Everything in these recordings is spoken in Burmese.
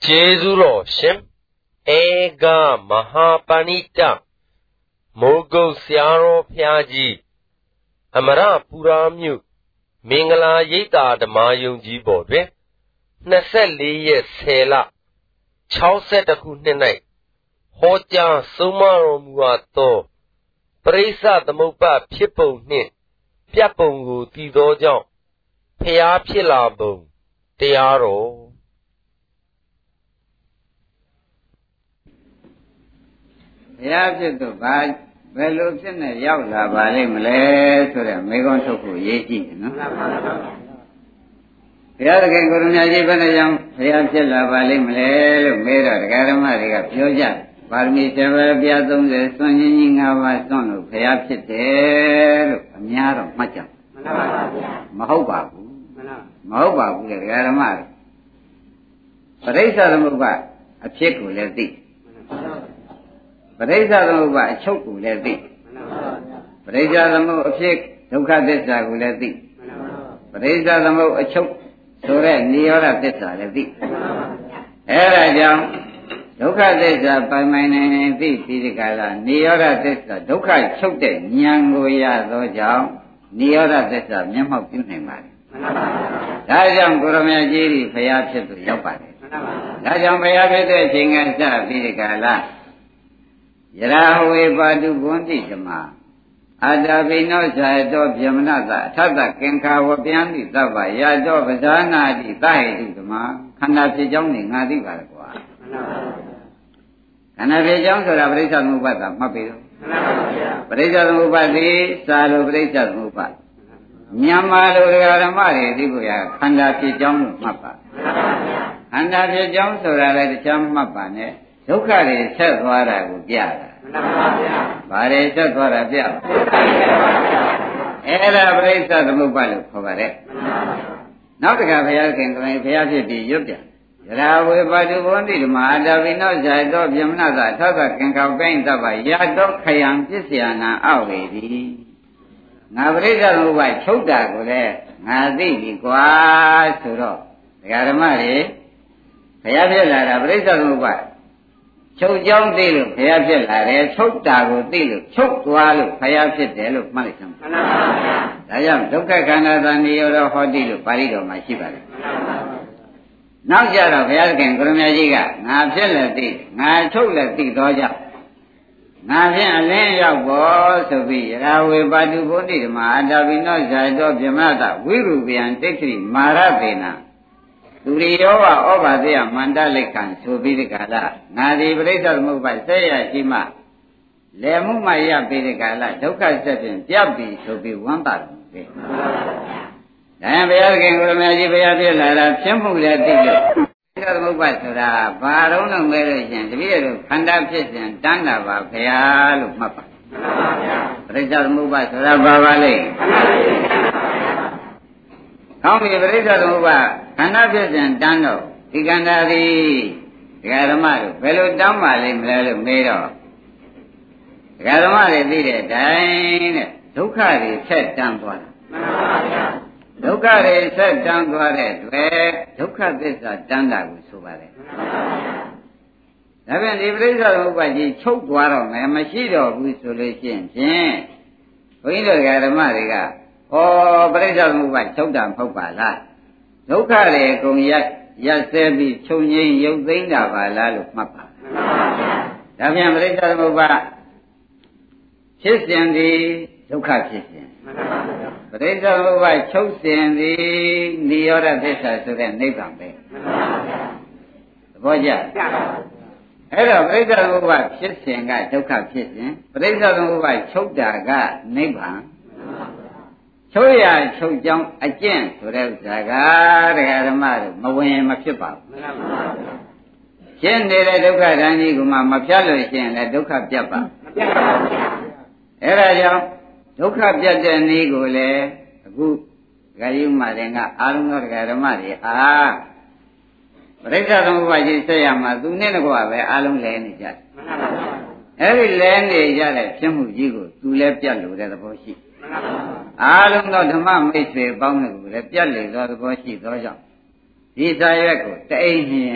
Jezuro Shem Ega Mahapanita Mogo Siaro Piaji Amara Puramyu Mingala Yita the Mayung Jibode Naseli Sela Chauset the Kunenai Hoja Sumaro Muato Presa the Mopa Pipo Nit Piapongu Tidojo Pia Pilabo Tearo Yapit ba beloဖြစ်နေရောက်လာပါလိမ့်မလဲဆိုတဲ့မိဂုံးထုတ်ဖို့ရေးကြည့်နော်ဘုရားသခင်ကိုရမကြီးဘယ်နဲ့ကြောင့်ဘုရားဖြစ်လာပါလိမ့်မလဲလို့မေးတော့တရားဓမ္မတွေကပြောကြပါရမီ7ပါးပြ30စွန့်ရင်းကြီး5ပါးစွန့်လို့ဘုရားဖြစ်တယ်လို့အများတော့မှတ်ကြမဟုတ်ပါဘူးမဟုတ်ပါဘူးတဲ့တရားဓမ္မတွေပရိစ္ဆသမုပ္ပါအဖြစ်ကိုလည်းသိပရိစ္ဆသမုပ္ပါအချုပ်ကိုလည်းသိပရိစ္ဆသမုပ္ပါအဖြစ်ဒုက္ခသစ္စာကိုလည်းသိပရိစ္ဆသမုပ္ပါအချုပ်ဆိုတဲ့နိရောဓသစ္စာလည်းသိအဲဒါကြောင့်ဒုက္ခသစ္စာပိုင်ပိုင်နိုင်နိုင်သိပြီးဒီကလာနိရောဓသစ္စာဒုက္ခချုပ်တဲ့ဉာဏ်ကိုရသောကြောင့်နိရောဓသစ္စာမျက်မှောက်ပြုနိုင်ပါတယ်ဒါကြောင့်ကိုရမကြီးဘုရားဖြစ်သူရောက်ပါတယ်ဒါကြောင့်ဘုရားဖြစ်တဲ့အချိန်ကစပြီးဒီကလာယရာဝေပါတုဘွန်တိဓမ္မာအာတာဘိနောဇာတောဗျမနသအထတကင်္ခာဝပြန်တိသဗ္ဗယာတောပဇာနာတိသဟိတုဓမ္မာခန္ဓာဖြစ်ကြောင်းနေငါသိပါလေကွာခန္ဓာဖြစ်ကြောင်းဆိုတာပရိစ္ဆသမုပ္ပါဒမှတ်ပြီတော့ပရိစ္ဆသမုပ္ပါတိစာလိုပရိစ္ဆသမုပ္ပါမြန်မာလိုဓမ္မတွေသိဖို့ရခန္ဓာဖြစ်ကြောင်းလို့မှတ်ပါခန္ဓာဖြစ်ကြောင်းဆိုတာလည်းတရားမှတ်ပါနဲ့ဒုက္ခတွေဆက်သွားတာကိုပြတာမှန်ပါဗျာ။ဘာတွေဆက်သွားတာပြအဲ့ဒါပရိစ္ဆသမုပ္ပါလို့ခေါ်ပါတယ်။နောက်တခါဘုရားခင်ကိုယ်ဘုရားဖြစ်ပြီးရွတ်ပြန်။ယရာဝေပါတုဘုံတိဓမ္မာတာဝိနောဇာတောဗျမနသထောသကင်္ခပိဉ္သဗ္ဗယာတောခယံပစ္စယနာအဝေတိ။ငါပရိစ္ဆသမုပ္ပါချုပ်တာကိုလည်းငါသိပြီကွာဆိုတော့ဒကာဓမ္မတွေဘုရားဖြစ်လာတာပရိစ္ဆသမုပ္ပါချုပ်ကြောင်းသိလို့ဘုရားဖြစ်လာတယ်ချုပ်တာကိုသိလို့ချုပ်သွားလို့ဘုရားဖြစ်တယ်လို့မှတ်လိုက်စမ်းပါမှန်ပါဗျာဒါကြောင့်ဒုက္ခခန္ဓာသံနိရောဓဟောတိလို့ပါဠိတော်မှာရှိပါတယ်မှန်ပါဗျာနောက်ကြတော့ဘုရားခင်ကိုရမကြီးကငါဖြစ်လည်းသိငါချုပ်လည်းသိတော့ကြောင့်ငါဖြင့်အလင်းရောက်ပေါ်ဆိုပြီးရာဝေပါတုဘုဒ္ဓဓမ္မအာတာဘိနောဇာတောဗြဟ္မတဝိရုပယံတိက္ခိမာရပေနာသူရိယောဝဩဘာသေယမန္တလိခံဆိုပြီးဒီကလာငါဒီပရိစ္ဆသမုပ္ပါဆက်ရရှိမှလေမှုမရပြီးဒီကလာဒုက္ခဆက်ဖြင့်ပြပ်ပြီးဆိုပြီးဝမ်းသာတယ်ပဲဒါရင်ဘုရားခင်ကိုရမကြီးဘုရားပြလာတာဖြစ်မှုလည်းသိလို့ပရိစ္ဆသမုပ္ပါဆိုတာဘာတော့လို့မဲလို့ရှင်တပည့်တို့ခန္ဓာဖြစ်စဉ်တန်းတာပါဘုရားလို့မှတ်ပါပရိစ္ဆသမုပ္ပါဆိုတာဘာပါလဲကောင်းပြီပရိစ္ဆသမုပ္ပါခန္ဓာဖြစ်စဉ်တန်းတော့ဒီခန္ဓာသည်ဒကာဓမ္မတို့ဘယ်လိုတန်းပါလိမ့်မလဲလို့မေးတော့ဒကာဓမ္မတွေသိတဲ့အတိုင်းတဲ့ဒုက္ခတွေဆက်တန်းသွားတာမှန်ပါဗျာဒုက္ခတွေဆက်တန်းသွားတဲ့တွေ့ဒုက္ခသစ္စာတန်းတာကိုဆိုပါတယ်မှန်ပါဗျာဒါပြန်ဒီပရိစ္ဆသမုပ္ပါကြီးချုပ်သွားတော့မယ်မရှိတော့ဘူးဆိုလို့ရှိရင်ဖြင့်ဘုန်းကြီးတို့ဒကာဓမ္မတွေကဩပရိစ္ဆသမုပ္ပါချုပ်တာမဟုတ်ပါလားဒုက္ခတွေအကုန်ရက်ဆဲပြီးချုပ်ငိမ့်ရုပ်သိမ်းတာပါလားလို့မှတ်ပါဒါပြန်ပရိစ္ဆသမုပ္ပါဖြစ်စဉ်သည်ဒုက္ခဖြစ်စဉ်ပရိစ္ဆသမုပ္ပါချုပ်စဉ်သည်နိရောဓသစ္စာဆိုတဲ့နိဗ္ဗာန်ပဲသဘောကျအဲ့တော့ပရိစ္ဆသမုပ္ပါဖြစ်စဉ်ကဒုက္ခဖြစ်စဉ်ပရိစ္ဆသမုပ္ပါချုပ်တာကနိဗ္ဗာန်ချုပ်ရချုပ်ကြောင်းအကျင့်ဆိုတဲ့ဥစ္စာကတရားဓမ္မတို့မဝင်မဖြစ်ပါဘူးရှင်းနေတဲ့ဒုက္ခဓာန်ကြီးကမှမဖြတ်လို့ရှိရင်လည်းဒုက္ခပြတ်ပါမပြတ်ပါဘူးအဲ့ဒါကြောင့်ဒုက္ခပြတ်တဲ့နည်းကိုလည်းအခုဂယုမရင်ကအာရုံတော်တရားဓမ္မတွေပရိစ္ဆသမုပ္ပါကြီးဆက်ရမှာသူနဲ့တကွာပဲအာလုံးလဲနေကြတယ်အဲ့ဒီလဲနေကြတဲ့ဖြစ်မှုကြီးကိုသူလည်းပြတ်လို့တဲ့သဘောရှိအားလုံးသောဓမ္မမိတ်ဆွေပေါင်းတို့ကိုလည်းပြတ်လေသောသဘောရှိသောကြောင့်ဒီစာရွက်ကိုတအိမ်နှင်း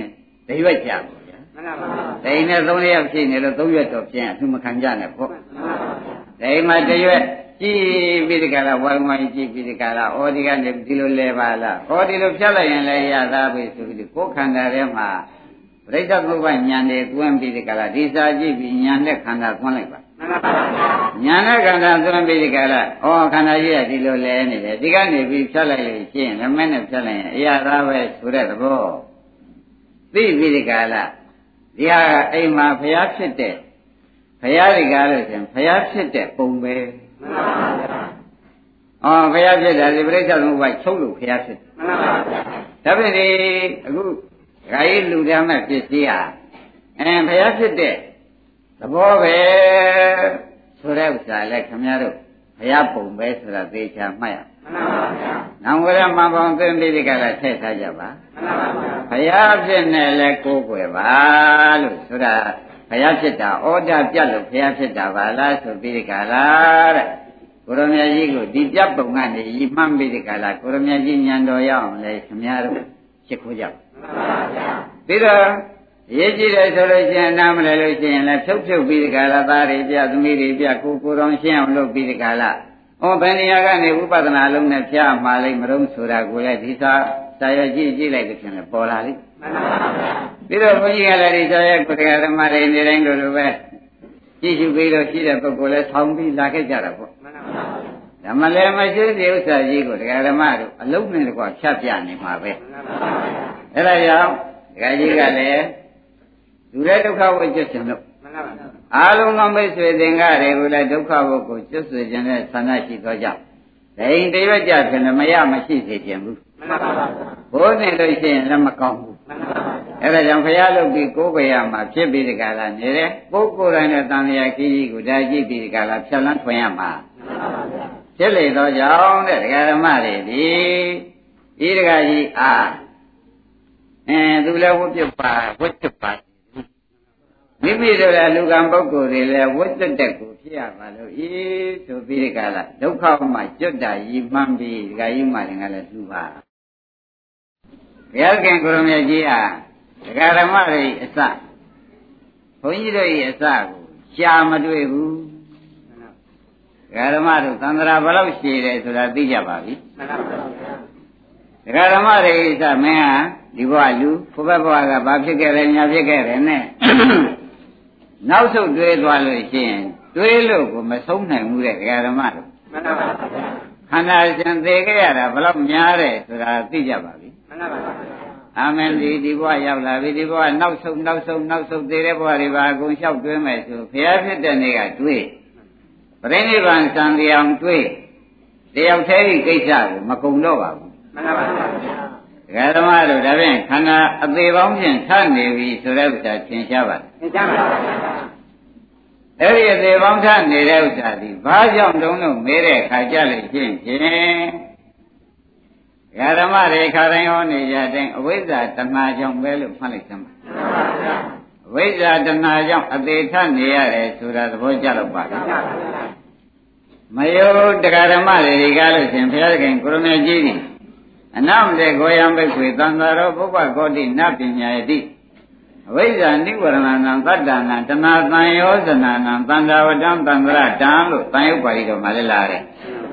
ဒိရွက်ကြပါဗျာမှန်ပါပါဒိနဲ့3ရက်ဖြစ်နေလို့3ရက်တော့ပြင်အထူးမခံကြနဲ့ပေါ့မှန်ပါပါဒိမှာတရွက်ကြည့်ပြီးဒီကလာဝိုင်းဝိုင်းကြည့်ပြီးဒီကလာဩဒီကနေဒီလိုလဲပါလားဩဒီလိုဖြတ်လိုက်ရင်လည်းရသားပြီဆိုပြီးကိုယ်ခန္ဓာထဲမှာပြိဿကုပ္ပဉာဏ်တွေသွင်းပြီးဒီကလာဒီစာကြည့်ပြီးဉာဏ်နဲ့ခန္ဓာသွင်းလိုက်ပါမှန်ပါပါဉာဏ်နဲ့ခန္ဓာသွင်းပြီးဒီကလာဩခန္ဓာကြီးကဒီလိုလဲနေတယ်ဒီကနေပြီးဖြတ်လိုက်လို့ရှိရင်လက်မဲ့နဲ့ဖြတ်လိုက်ရင်အရာသားပဲဆိုတဲ့သဘောသိပြီးဒီကလာဒီဟာအိမ်မှာဘုရားဖြစ်တဲ့ဘုရားဒီကားလို့ရှင်ဘုရားဖြစ်တဲ့ပုံပဲမှန်ပါပါဘုရားဖြစ်တာဒီပြိဿသမုပ္ပါချုပ်လို့ဘုရားဖြစ်မှန်ပါပါဒါဖြင့်ဒီအခုဓာကြီးလူသားမဲ့ပစ္စည်းဟာဘုရားဖြစ်တဲ့သဘောပဲဆိုတဲ့ဥစ္စာလဲခင်ဗျားတို့ဘုရားပုံပဲဆိုတာသေချာမှတ်ရမှန်ပါပါနောင်ဝရမပေါင်းသိမ့်ပြီးဒီကလာထည့်ထားကြပါမှန်ပါပါဘုရားဖြစ်နေလဲကိုးကွယ်ပါလို့ဆိုတာဘုရားဖြစ်တာဩဒပြတ်လို့ဘုရားဖြစ်တာပါလားဆိုပြီးဒီကလာတဲ့ကိုရမကြီးကိုဒီပြတ်ပုံကနေရီမှန်းပြီးဒီကလာကိုရမကြီးညံတော်ရအောင်လဲခင်ဗျားတို့ရှ िख ခိုးကြပါမှန်ပါဗျာပြီးတော့ရေးကြည့်တယ်ဆိုလို့ရှိရင်နားမလဲလို့ရှိရင်လည်းဖြုတ်ဖြုတ်ပြီးဒီကလာသားတွေပြသမီးတွေပြကိုတော်ရှင်းအောင်လုပ်ပြီးဒီကလာဩဘယ်နေရာကနေဥပဒနာလုံးနဲ့ဖျားမှာလိုက်မလို့ဆိုတာကိုလည်းဒီစာရကြည့်လိုက်လို့ဖြစ်နေပေါ်လာလိမ့်မှန်ပါဗျာပြီးတော့ဘုန်းကြီးကလည်းဒီစာရကိုတရားဓမ္မတွေနေတိုင်းလိုလိုပဲကြည့်ရှုပြီးတော့ရှိတဲ့ပုဂ္ဂိုလ်လည်းဆောင်းပြီးလာခဲ့ကြတာပေါ့မှန်ပါဗျာဓမ္မလည်းမရှိတဲ့ဥစ္စာကြီးကိုတရားဓမ္မတို့အလုံးနဲ့တကွဖြတ်ပြနေမှာပဲမှန်ပါဗျာအဲ့ဒါကြောင့်တရားကြီးကလည်းလူရဲ့ဒုက္ခဝိကျွတ်ခြင်းလို့မှန်ပါဗျာအားလုံးသောမိတ်ဆွေသင်္ကားတွေကိုလည်းဒုက္ခဘုတ်ကိုကျွတ်ဆွေခြင်းနဲ့ဆန္ဒရှိသောကြောင့်ဒိန်တရွတ်ကြဖြစ်နေမရမရှိစေခြင်းဘူးမှန်ပါပါဘိုးနေလို့ရှိရင်လည်းမကောင်းဘူးမှန်ပါပါအဲ့ဒါကြောင့်ဘုရားလုပ်ပြီးကိုးကွယ်ရမှာဖြစ်ပြီးဒီကလာနေတယ်ကိုယ်ကိုယ်တိုင်နဲ့တန်လျာကြီးကိုဒါကြည့်ပြီးဒီကလာဖြတ်လန်းထွင်ရမှာမှန်ပါပါဖြစ်လေသောကြောင့်တဲ့ဒကာဓမ္မတွေဒီဤဒကာကြီးအားသူလည်းဝတ်ပြပါဝတ်ပြပါမိမိတို့လည်းလူကံပုဂ္ဂိုလ်တွေလည်းဝတ်တက်တက်ကိုဖြစ်ရပါလို့ဤဆိုပြီးဒီကလာဒုက္ခမှကျွတ်တာရည်မှန်းပြီးဒီကကြီးမှလည်းငါလည်းလှူပါဘုရားခင်ကိုရမကြီးအားဒကာဓမ္မတွေအစဘုန်းကြီးတို့၏အစကိုရှားမတွေ့ဘူးဒကာဓမ္မတို့သံဃာဘယ်လောက်ရှည်တယ်ဆိုတာသိကြပါပြီမှန်ပါပါဒကာဓမ္မတွေအစမင်းဟာဒီဘဝလူဘုဘဘဝကဘာဖြစ်ခဲ့လဲညာဖြစ်ခဲ့တယ်နဲ့နောက်ဆုံးတွေးသွားလို့ရှိရင်တွေးလို့ကိုမဆုံးနိုင်ဘူးတဲ့ဒကာဓမ္မတို့မှန်ပါပါခန္ဓာရှင်သေခဲ့ရတာဘယ်လောက်များတယ်ဆိုတာသိကြပါပြီမှန်ပါပါအာမင်ဒီဘဝရောက်လာပြီဒီဘဝနောက်ဆုံးသေတဲ့ဘဝတွေပါအကုန်လျှောက်တွင်းမယ်ဆိုဘုရားဖြစ်တဲ့နေ့ကတွေးပြိဋိဘံစံတရားတွေးတယောက်တည်းကိစ္စကိုမကုံတော့ပါဘူးမှန်ပါပါဒကာဓမ္မတို့ဒါဖြင့်ခန္ဓာအသေးပေါင်းဖြင့်ထနေပြီဆိုတဲ့ဥစ္စာသင်ရှားပါတယ်သင်ရှားပါပါအဲ့ဒီအသေးပေါင်းထနေတဲ့ဥစ္စာဒီဘာကြောင့်တုံးလို့မဲတဲ့ခါကြလို့ဖြင့်ဒကာဓမ္မတွေခါတိုင်းဟောနေကြတဲ့အဝိဇ္ဇာတဏှာကြောင့်ပဲလို့မှတ်လိုက်သမ်းပါအဝိဇ္ဇာတဏှာကြောင့်အသေးထနေရတယ်ဆိုတာသဘောကျတော့ပါလားမယောဒကာဓမ္မတွေကားလို့ရှင်ဘုရားခင်ကိုရမေကြီးကြီးအနမတေကိုယံဘိက္ခွေသံဃာရောပုပ္ပကောတိနပညာယတိအဝိဇ္ဇာနိဝရဏံသတ္တနာတဏှာသံယောဇနာနံသန္တာဝတ္တံသံဃရတံလို့သံယုတ်ပါဠိတော်မှာလည်းလာတယ်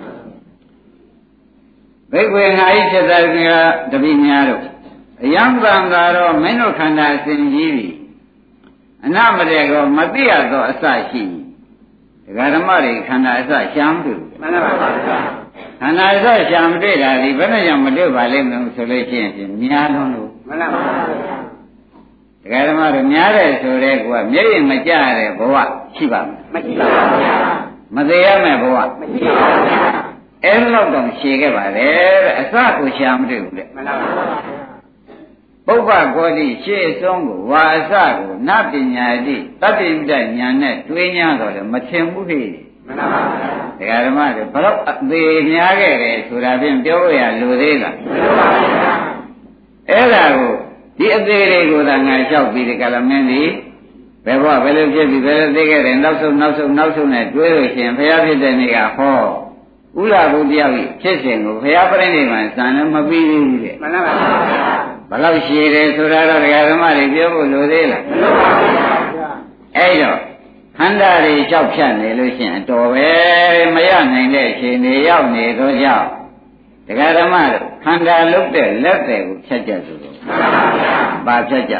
ဘိက္ခွေငါဤဖြစ်တဲ့ကတပိများတို့အယံသံဃာရောမင်းတို့ခန္ဓာအစဉ်ကြီးပြီအနမတေကောမသိရသောအစရှိဒကာဓမ္မတွေခန္ဓာအစရှားမတွေ့ဘူးမှန်ပါပါခန္ဓာအစရှားမတွေ့တာဒီဘယ်နဲ့ကြောင့်မတွေ့ပါလိမ့်မလို့ဆိုလို့ရှိရင်များလုံးလို့မှန်ပါပါဒကာဓမ္မတွေများတယ်ဆိုတဲ့ကွာမျက်ရည်မကျတဲ့ဘဝရှိပါမလားမရှိပါဘူးမသေးရမယ့်ဘဝမရှိပါဘူးအဲ့လောက်တော့ရှည်ခဲ့ပါတယ်တဲ့အစကိုရှားမတွေ့ဘူးလေမှန်ပါပါပုပ္ပကောတိရှေ့ဆုံးကိုဝါအစကိုနပညာတိတတ္တိဉာဏ်နဲ့တွေး냐တော့လေမထင်ဘူးဟိမှန်ပါပါဒကာဓမ္မတွေဘလို့အသေးများခဲ့တယ်ဆိုတာဖြင့်ပြောရလိုသေးလားမှန်ပါပါအဲ့ဒါကိုဒီအသေးတွေကိုသာငါလျှောက်ပြီးဒီကလမင်းဒီဘယ်ဘဝဘယ်လိုဖြစ်ပြီးဘယ်လိုသိခဲ့တယ်နောက်ဆုံးနဲ့တွေးလို့ရှိရင်ဘုရားဖြစ်တဲ့နေ့ကဟောဥလာဘုတရားကြီးဖြစ်စဉ်ကိုဘုရားပြိဋိဘံစံလည်းမပြီးဘူးတဲ့မှန်ပါပါဘယ်လောက်ရှိတယ်ဆိုတာတော့ဒကာဓမ္မတွေပြောဖို့လိုသေးလားမလိုပါဘူးအဲ့တော့ခန္ဓာတွေကြောက်ဖြတ်နေလို့ရှိရင်အတော်ပဲမရနိုင်တဲ့အချိန်တွေရောက်နေတော့ကြောင့်ဒကာဓမ္မတို့ခန္ဓာလုတ်တဲ့လက်တွေကိုဖြတ်ကြဆိုလို့ဘာဖြတ်ကြ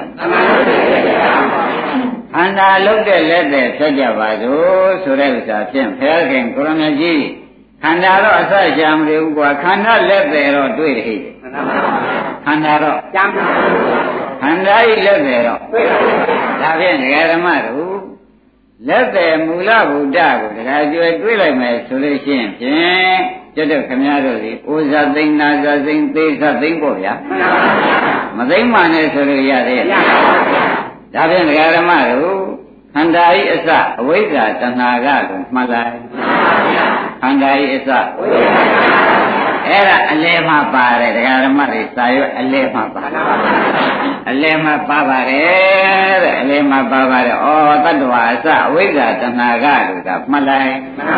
ခန္ဓာလုတ်တဲ့လက်တွေဖြတ်ကြပါစို့ဆိုတဲ့ဥစ္စာဖြင့်ဘုရားခင်ကိုရမကြီးခန္ဓာတော့အစရှာမလို့ကွာခန္ဓာလက်တွေတော့တွေ့တယ်ဟိခန္ဓာတော့ကြမ်းခန္ဓာဤလက်တွေတော့တွေ့တယ်ဒါဖြင့်ဒကာဓမ္မတို့လက်တယ်မူလဗုဒ္ဓကိုတခါကျွယ်တွေးလိုက်မယ်ဆိုလို့ရှိရင်ဖြင့်ကျွတ်ခမည်းတော်ဒီဩဇာသိန်းနာဇာသိန်းသေးဇာသိန်းပေါ့ဗျာမသိမှနဲ့ဆိုလို့ရသေးရဲ့ဒါဖြင့်ဒကာဓမ္မတို့ခန္ဓာဤအစအဝိဇ္ဇာတဏှာကလို့မှတ်လိုက်ခန္ဓာဤအစအဲ့ဒါအလယ်မှာပါတယ်ဒကာဓမ္မတွေစာရွက်အလယ်မှာပါအလယ်မှာပါပါတယ်တဲ့အလယ်မှာပါပါတယ်ဩတတ္တဝါအစအဝိဇ္ဇာတဏှာကလို့ကမှတ်လိုက်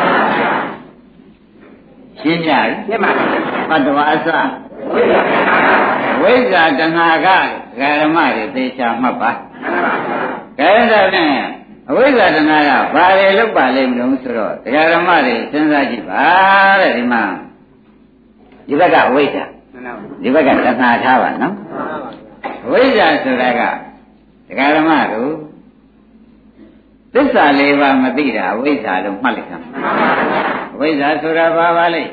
ရှင်းကြပြီရှင်းပါပြီတတ္တဝါအစဝိဇ္ဇာတဏှာကဒကာဓမ္မတွေသေချာမှတ်ပါကဲဒါဖြင့်အဝိဇ္ဇာတဏှာကဘာတွေလုပ်ပါလိမ့်မလို့ဆိုတော့ဒကာဓမ္မတွေစဉ်းစားကြည့်ပါတဲ့ဒီမှာဒီဘက်ကအဝိဇ္ဇာဒီဘက်ကတဏှာထားပါနော်အဝိဇ္ဇာဆိုတာကဒကာဓမ္မတို့သစ္စာလေးပါးမသိတာအဝိဇ္ဇာလို့မှတ်လိုက်တာအဝိဇ္ဇာဆိုတာဘာပါလဲ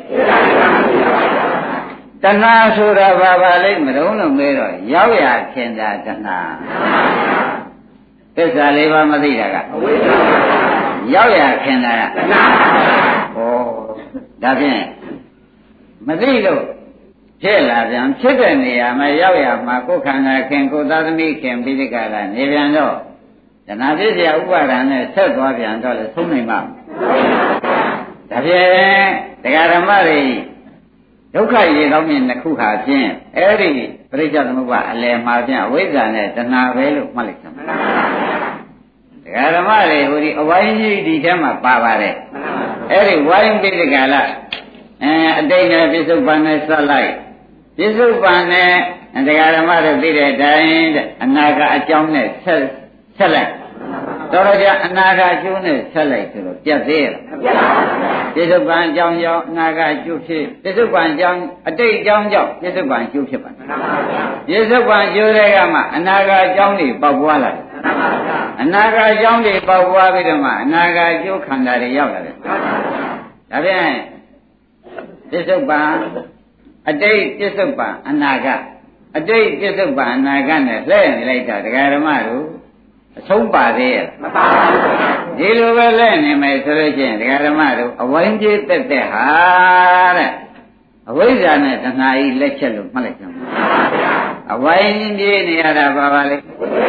တဏှာဆိုတာဘာပါလဲမတုံးလို့မဲတော့ရောက်ရခင်တာတဏှာသစ္စာလေးပါးမသိတာကအဝိဇ္ဇာရောက်ရခင်တာကတဏှာဩဒါဖြင့်မသိလို့ဖြစ်လာပြန်ဖြစ်တဲ့နေရာမှာရောက်ရမှာကိုယ်ခန္ဓာခင်ကိုယ်သာသမီခင်ပိဋကလာနေပြန်တော့တဏှာဖြစ်เสียဥပါဒံနဲ့ဆက်သွားပြန်တော့လေသုံးနိုင်မှာဒါဖြင့်တရားဓမ္မတွေဒုက္ခရေကောင်းမြင်နှစ်ခုဟာဖြင့်အဲ့ဒီပရိစ္ဆေသမုပ္ပါအလယ်မှာဖြင့်အဝိဇ္ဇာနဲ့တဏှာပဲလို့မှတ်လိုက်သမှာတရားဓမ္မတွေဟိုဒီအဝိုင်းကြီးဒီထဲမှာပါပါတယ်အဲ့ဒီဝိုင်းပိဋကလာအတိတ်နဲ့ပြစ္ဆုတ်ပန်နဲ့ဆက်လိုက်ပြစ္ဆုတ်ပန်နဲ့တရားဓမ္မတွေသိတဲ့အတိုင်းအနာကအကြောင်းနဲ့ဆက်လိုက်တော်ကြအနာကအကျိုးနဲ့ဆက်လိုက်ဆိုတော့ပြတ်သေးရဲ့ပြစ္ဆုတ်ပန်အကြောင်းကြောင့်အနာကအကျိုးဖြစ်ပြစ္ဆုတ်ပန်အကြောင်းအတိတ်အကြောင်းကြောင့်ပြစ္ဆုတ်ပန်အကျိုးဖြစ်ပါပြစ္ဆုတ်ပန်အကျိုးတွေကမှအနာကအကြောင်းတွေပေါက်ပွားလာတယ်အနာကအကြောင်းတွေပေါက်ပွားပြီးတော့မှအနာကအကျိုးခန္ဓာတွေရောက်လာတယ်ဒါဖြင့်ပြစ္ဆုတ်ပန်အတိတ်ပြစ္ဆုတ်ပန်အနာကအတိတ်ပြစ္ဆုတ်ပန်အနာကနဲ့လှည့်နေလိုက်တာဒကာဓမ္မတို့အဆုံးပါသေးရဲ့မပါဘူးဒီလိုပဲလှည့်နေမယ်ဆိုလို့ချင်းဒကာဓမ္မတို့အဝိဇ္ဇာတက်တဲ့ဟာတဲ့အဝိဇ္ဇာနဲ့တဏှာကြီးလက်ချက်လို့မှတ်လိုက်ကြပါအဝိဇ္ဇာနေရတာပါပါလေ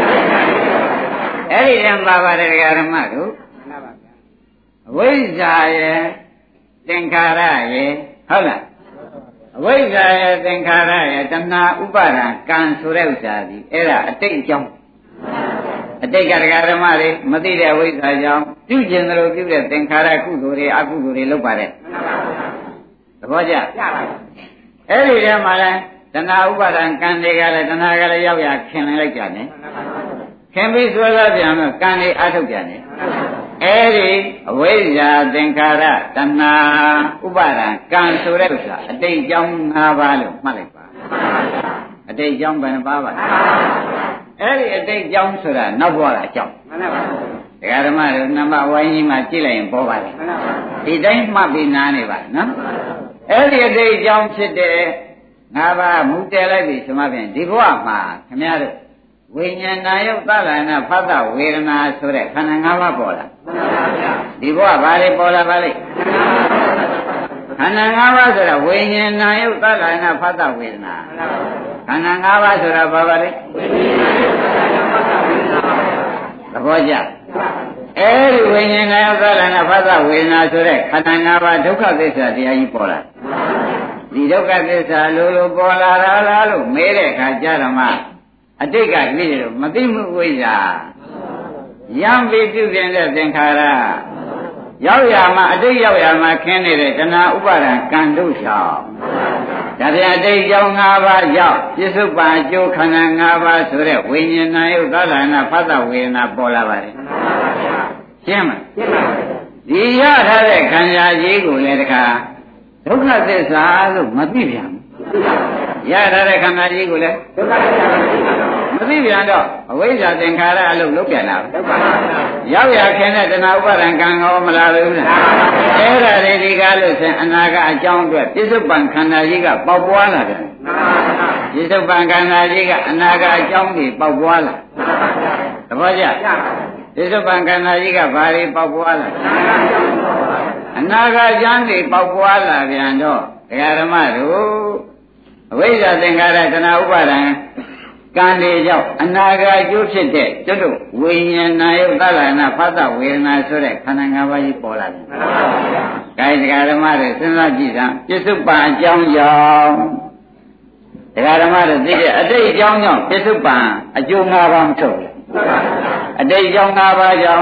အဲ့ဒီတည်းပါပါတယ်ဒကာဓမ္မတို့အဝိဇ္ဇာရဲ့သင်္ခါရရဲ့ဟုတ်လားအဝိဇ္ဇာရဲ့သင်္ခါရရဲ့တဏှာဥပါဒံကံဆိုတဲ့ဥစ္စာဒီအဲ့ဒါအတိတ်အကြောင်းအတိတ်ကတရားဓမ္မတွေမသိတဲ့အဝိဇ္ဇာကြောင့်ပြုကျင်တယ်လို့ပြုတဲ့သင်္ခါရကုသိုလ်တွေအကုသိုလ်တွေလုပ်ပါတယ်သဘောကျအဲ့ဒီထဲမှာလဲတဏှာဥပါဒံကံတွေကလည်းတဏှာကလည်းရောက်ရခင်လိုက်ကြတယ်ခင်ပြီးဆွဲလာပြန်တော့ကံတွေအထုတ်ပြန်တယ်အဲ့ဒီအဝိဇ္ဇာသင်္ခါရတဏှာဥပါဒံကံဆိုတဲ့ဥစ္စာအတိတ်အကြောင်း၅ပါးလို့မှတ်လိုက်ပါအတိတ်အကြောင်းဘယ်နှပါးပါအဲ့ဒီအတိတ်အကြောင်းဆိုတာနောက်ဘဝကအကြောင်းမှန်ပါပါဒကာဓမ္မတို့နံပါတ်ဝိုင်းကြီးမှာကြည့်လိုက်ရင်ပေါ်ပါလေဒီတိုင်းမှတ်ပြီးနားနေပါနော်အဲ့ဒီအတိတ်အကြောင်းဖြစ်တဲ့၅ပါးမူတည်လိုက်ပြီဆိုမှဖြင့်ဒီဘဝမှာခင်ဗျားတို့ဝိညာဏယုတ်သလနာဖတ်တဝေဒနာဆိုတဲ့ခန္ဓာ၅ပါးပေါ်လာဒီဘဝဘာတွေပေါ်လာပါလိမ့်ခန္ဓာ၅ပါးဆိုတာဝိညာဏယုတ်သလနာဖတ်တဝေဒနာခန္ဓာ၅ပါးဆိုတာဘာပါလိမ့်သဘောကျအဲဒီဝိညာဏယုတ်သလနာဖတ်တဝေဒနာဆိုတဲ့ခန္ဓာ၅ပါးဒုက္ခသစ္စာတရားကြီးပေါ်လာဒီဒုက္ခသစ္စာလိုပေါ်လာတာလားလို့မေးတဲ့အခါကျတော့မှအတိတ်ကကြည့်လို့မသိမှုဝိဇ္ဇာယံပိပြုပြင်တဲ့သင်္ခါရရောက်ရမှာအတိတ်ရောက်ရမှာခင်းနေတဲ့တဏှာဥပါဒံကံတို့ကြောင့်ဒါပြန်အတိတ်ကြောင့်၅ပါးကြောင့်ပြစ္ဆုတ်ပံအကျိုးခန္ဓာ၅ပါးဆိုတဲ့ဝိညာဏယုတ်သလနာဖတ်တဝေဒနာပေါ်လာပါတယ်ရှင်းမလားရှင်းပါပြီဒီရထားတဲ့ခန္ဓာကြီးကိုလည်းတခါဒုက္ခသစ္စာလို့မသိပြန်ဘူးရထားတဲ့ခန္ဓာကြီးကိုလည်းဒုက္ခသစ္စာမသိပြန်တော့အဝိဇ္ဇာသင်္ခါရအလုပ်လုပ်ပြန်လာပြီရောက်ရခင်တဲ့တဏှာဥပါဒံကံဟောမလာဘူးလားအဲ့ဒါတွေဒီကားလို့ဆိုအနာကအကြောင်းအတွက်ပြစ္ဆုတ်ပံခန္ဓာကြီးကပေါက်ပွားလာတယ်ပြစ္ဆုတ်ပံခန္ဓာကြီးကအနာကအကြောင်းကြီးပေါက်ပွားလာသဘောကျပြစ္ဆုတ်ပံခန္ဓာကြီးကဘာတွေပေါက်ပွားလာအနာကအကြောင်းကြီးပေါက်ပွားလာပြန်တော့ဒကာဓမ္မတို့အဝိဇ္ဇာသင်္ခါရတဏှာဥပါဒံကံတွေကြောင့်အနာဂတ်ကျိုးဖြစ်တဲ့ကျွတ်တို့ဝိညာဏယုတ်သလနာဖတ်တဝေဒနာဆိုတဲ့ခန္ဓာ၅ပါးကြီးပေါ်လာတယ်။ဒါဒကာဓမ္မတွေစဉ်းစားကြည့်စမ်းပြစ္ဆုတ်ပံအကြောင်းကြောင့်ဒကာဓမ္မတွေသိတဲ့အတိတ်အကြောင်းကြောင့်ပြစ္ဆုတ်ပံအကျိုး၅ပါးမထုတ်ဘူး။အတိတ်အကြောင်း၅ပါးကြောင့်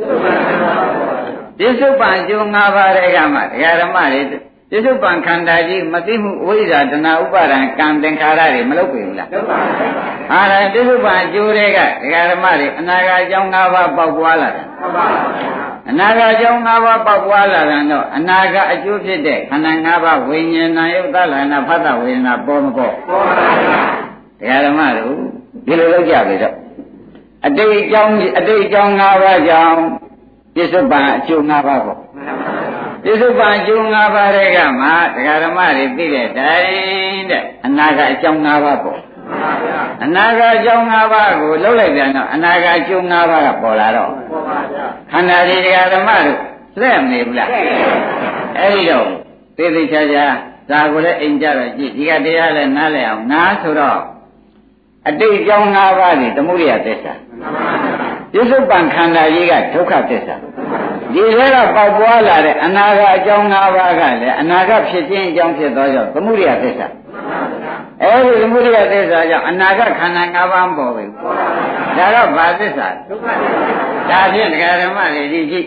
ပြစ္ဆုတ်ပံအကျိုး၅ပါးတွေကမှဒကာဓမ္မတွေပြစ္ဆုတ်ပံခန္ဓာကြီးမသိမှုအဝိဇ္ဇာတဏှာဥပါဒံကံသင်္ခါရတွေမလုပ်ပြီလားလုပ်ပါဘူး။ဟာဒါပြစ္ဆုတ်ပံအကျိုးတွေကဒကာဓမ္မတွေအနာဂတ်အကြောင်း၅ပါးပေါက်ပွားလာတယ်။ဟုတ်ပါဘူး။အနာဂတ်အကြောင်း၅ပါးပေါက်ပွားလာတယ်တော့အနာဂတ်အကျိုးဖြစ်တဲ့ခန္ဓာ၅ပါးဝိညာဏယုတ်သလနာဖတ်တဝေဒနာပေါ်မပေါ်ပေါ်ပါဘူး။ဒကာဓမ္မတို့ဒီလိုလုပ်ကြပြီတော့အတိတ်အကြောင်း၅ပါးကြောင့်ပြစ္ဆုတ်ပံအကျိုး၅ပါးပေါ့ပြစ္ဆုတ်ပံအကျိုး၅ပါးတွေကမှဒကာဓမ္မတွေသိတဲ့တိုင်တဲ့အနာဂတ်အကြောင်း၅ပါးပေါ့အနာဂတ်အကြောင်း၅ပါးကိုလှုပ်လိုက်ပြန်တော့အနာဂတ်အကျိုး၅ပါးကပေါ်လာတော့ခန္ဓာတွေဒကာဓမ္မတို့သိမနေဘူးလားအဲ့ဒီတော့သိသိချာချာဇာကိုလည်းအိမ်ကြတော့ကြည့်ဒီကတရားလည်းနားလည်အောင်နားဆိုတော့အတိတ်အကြောင်း၅ပါးတွေသမုဒိယသစ္စာပြစ္ဆုတ်ပံခန္ဓာကြီးကဒုက္ခသစ္စာဒီထဲကပေါက်ပွားလာတဲ့အနာဂတ်အကြောင်း၅ပါးကလည်းအနာဂတ်ဖြစ်ခြင်းအကြောင်းဖြစ်သောကြောင့်သမုဒိယသစ္စာအဲဒီသမုဒိယသစ္စာကြောင့်အနာဂတ်ခန္ဓာ၅ပါးပေါ်ပြီဒါတော့ဘာသစ္စာဒုက္ခသစ္စာဒါဖြင့်ဒကာဓမ္မတွေဒီကြည့်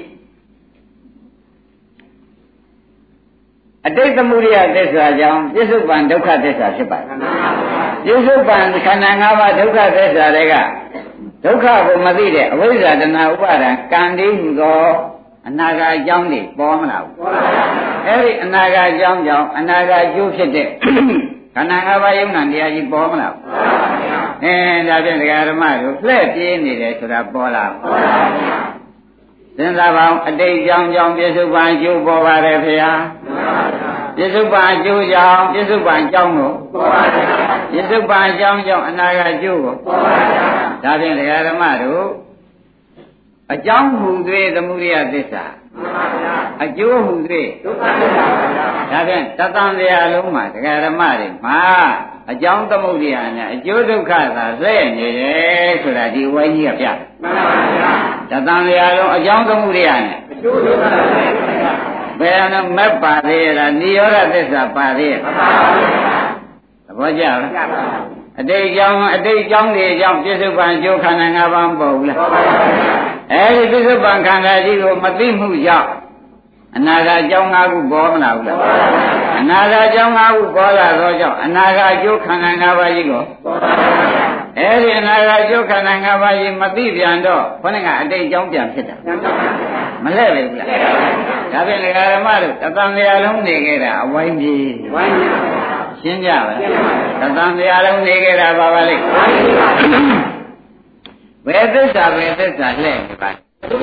အတိတ်သမုဒိယသစ္စာကြောင့်ပြစ္ဆုတ်ပံဒုက္ခသစ္စာဖြစ်ပါတယ်ပြစ္ဆုတ်ပံခန္ဓာ၅ပါးဒုက္ခသစ္စာတွေကဒုက္ခကိုမသိတဲ့အဝိဇ္ဇာတဏှာဥပါဒံကံတိဟူသောအနာဂတ်အကြောင်းတွေပေါ်မလာဘူးပေါ်ပါဘူးအဲ့ဒီအနာဂတ်အကြောင်းကြောင့်အနာဂတ်အကျိုးဖြစ်တဲ့ခန္ဓာ၅ပါးယုံနာတရားကြီးပေါ်မလာဘူးပေါ်ပါဘူးဒါဖြင့်ဒကာဓမ္မတို့လှည့်ပြေးနေတယ်ဆိုတာပေါ်လာပေါ်ပါဘူးစဉ်းစားပါအောင်အတိတ်ကြောင့်ပြစ္ဆုတ်ပံအကျိုးပေါ်ပါတယ်ဖေဟာပြစ္ဆုတ်ပံအကျိုးကြောင့်ပြစ္ဆုတ်ပံအကြောင်းကိုပေါ်ပါဘူးပြစ္ဆုတ်ပံအကြောင်းကြောင့်အနာဂတ်အကျိုးကိုပေါ်ပါဘူးဒါဖြင့်ဒကာဓမ္မတို့အကြောင်းဟူသေးသမုဒိယသစ္စာအကျိုးဟူသေးဒုက္ခသစ္စာဒါဖြင့်တသံတရားလုံးမှာဒကာဓမ္မတွေမှာအကြောင်းသမုဒိယနဲ့အကျိုးဒုက္ခသာလဲနေတယ်ဆိုတာဒီဝိုင်းကြီးကပြတယ်မှန်ပါဗျာတသံတရားလုံးအကြောင်းသမုဒိယနဲ့အကျိုးဒုက္ခဘယ်နဲ့မက်ပါသေးလားနိရောဓသစ္စာပါသေးရဲ့မှန်ပါဗျာသဘောကျလားကျပါပါအတိတ်ကြောင့်တွေကြောင့်ပြစ္ဆုတ်ပံအကျိုးခန္ဓာ၅ပါးမပေါ်ဘူးလားပေါ်ပါဘူးအဲဒီပြစ္ဆုတ်ပံခန္ဓာကြီးကိုမသိမှုကြောင့်အနာဂတ်အကြောင်း၅ခုပေါ်မလာဘူးလားပေါ်ပါဘူးအနာဂတ်အကြောင်း၅ခုပေါ်လာသောကြောင့်အနာဂတ်အကျိုးခန္ဓာ၅ပါးကြီးကိုပေါ်ပါဘူးအဲဒီအနာဂတ်အကျိုးခန္ဓာ၅ပါးကြီးမသိပြန်တော့ခொနဲ့ကအတိတ်အကြောင်းပြန်ဖြစ်တာမလဲပဲဘူးလားဒါဖြင့်ဓမ္မတို့တသံတရားလုံးနေခဲ့တာအဝိုင်းကြီးဝိုင်းကြီးရှင်းကြပါလားသတ္တန်တရားလုံးနေကြတာပါပါလိမ့်ဘယ်သစ္စာလှည့်နေပါ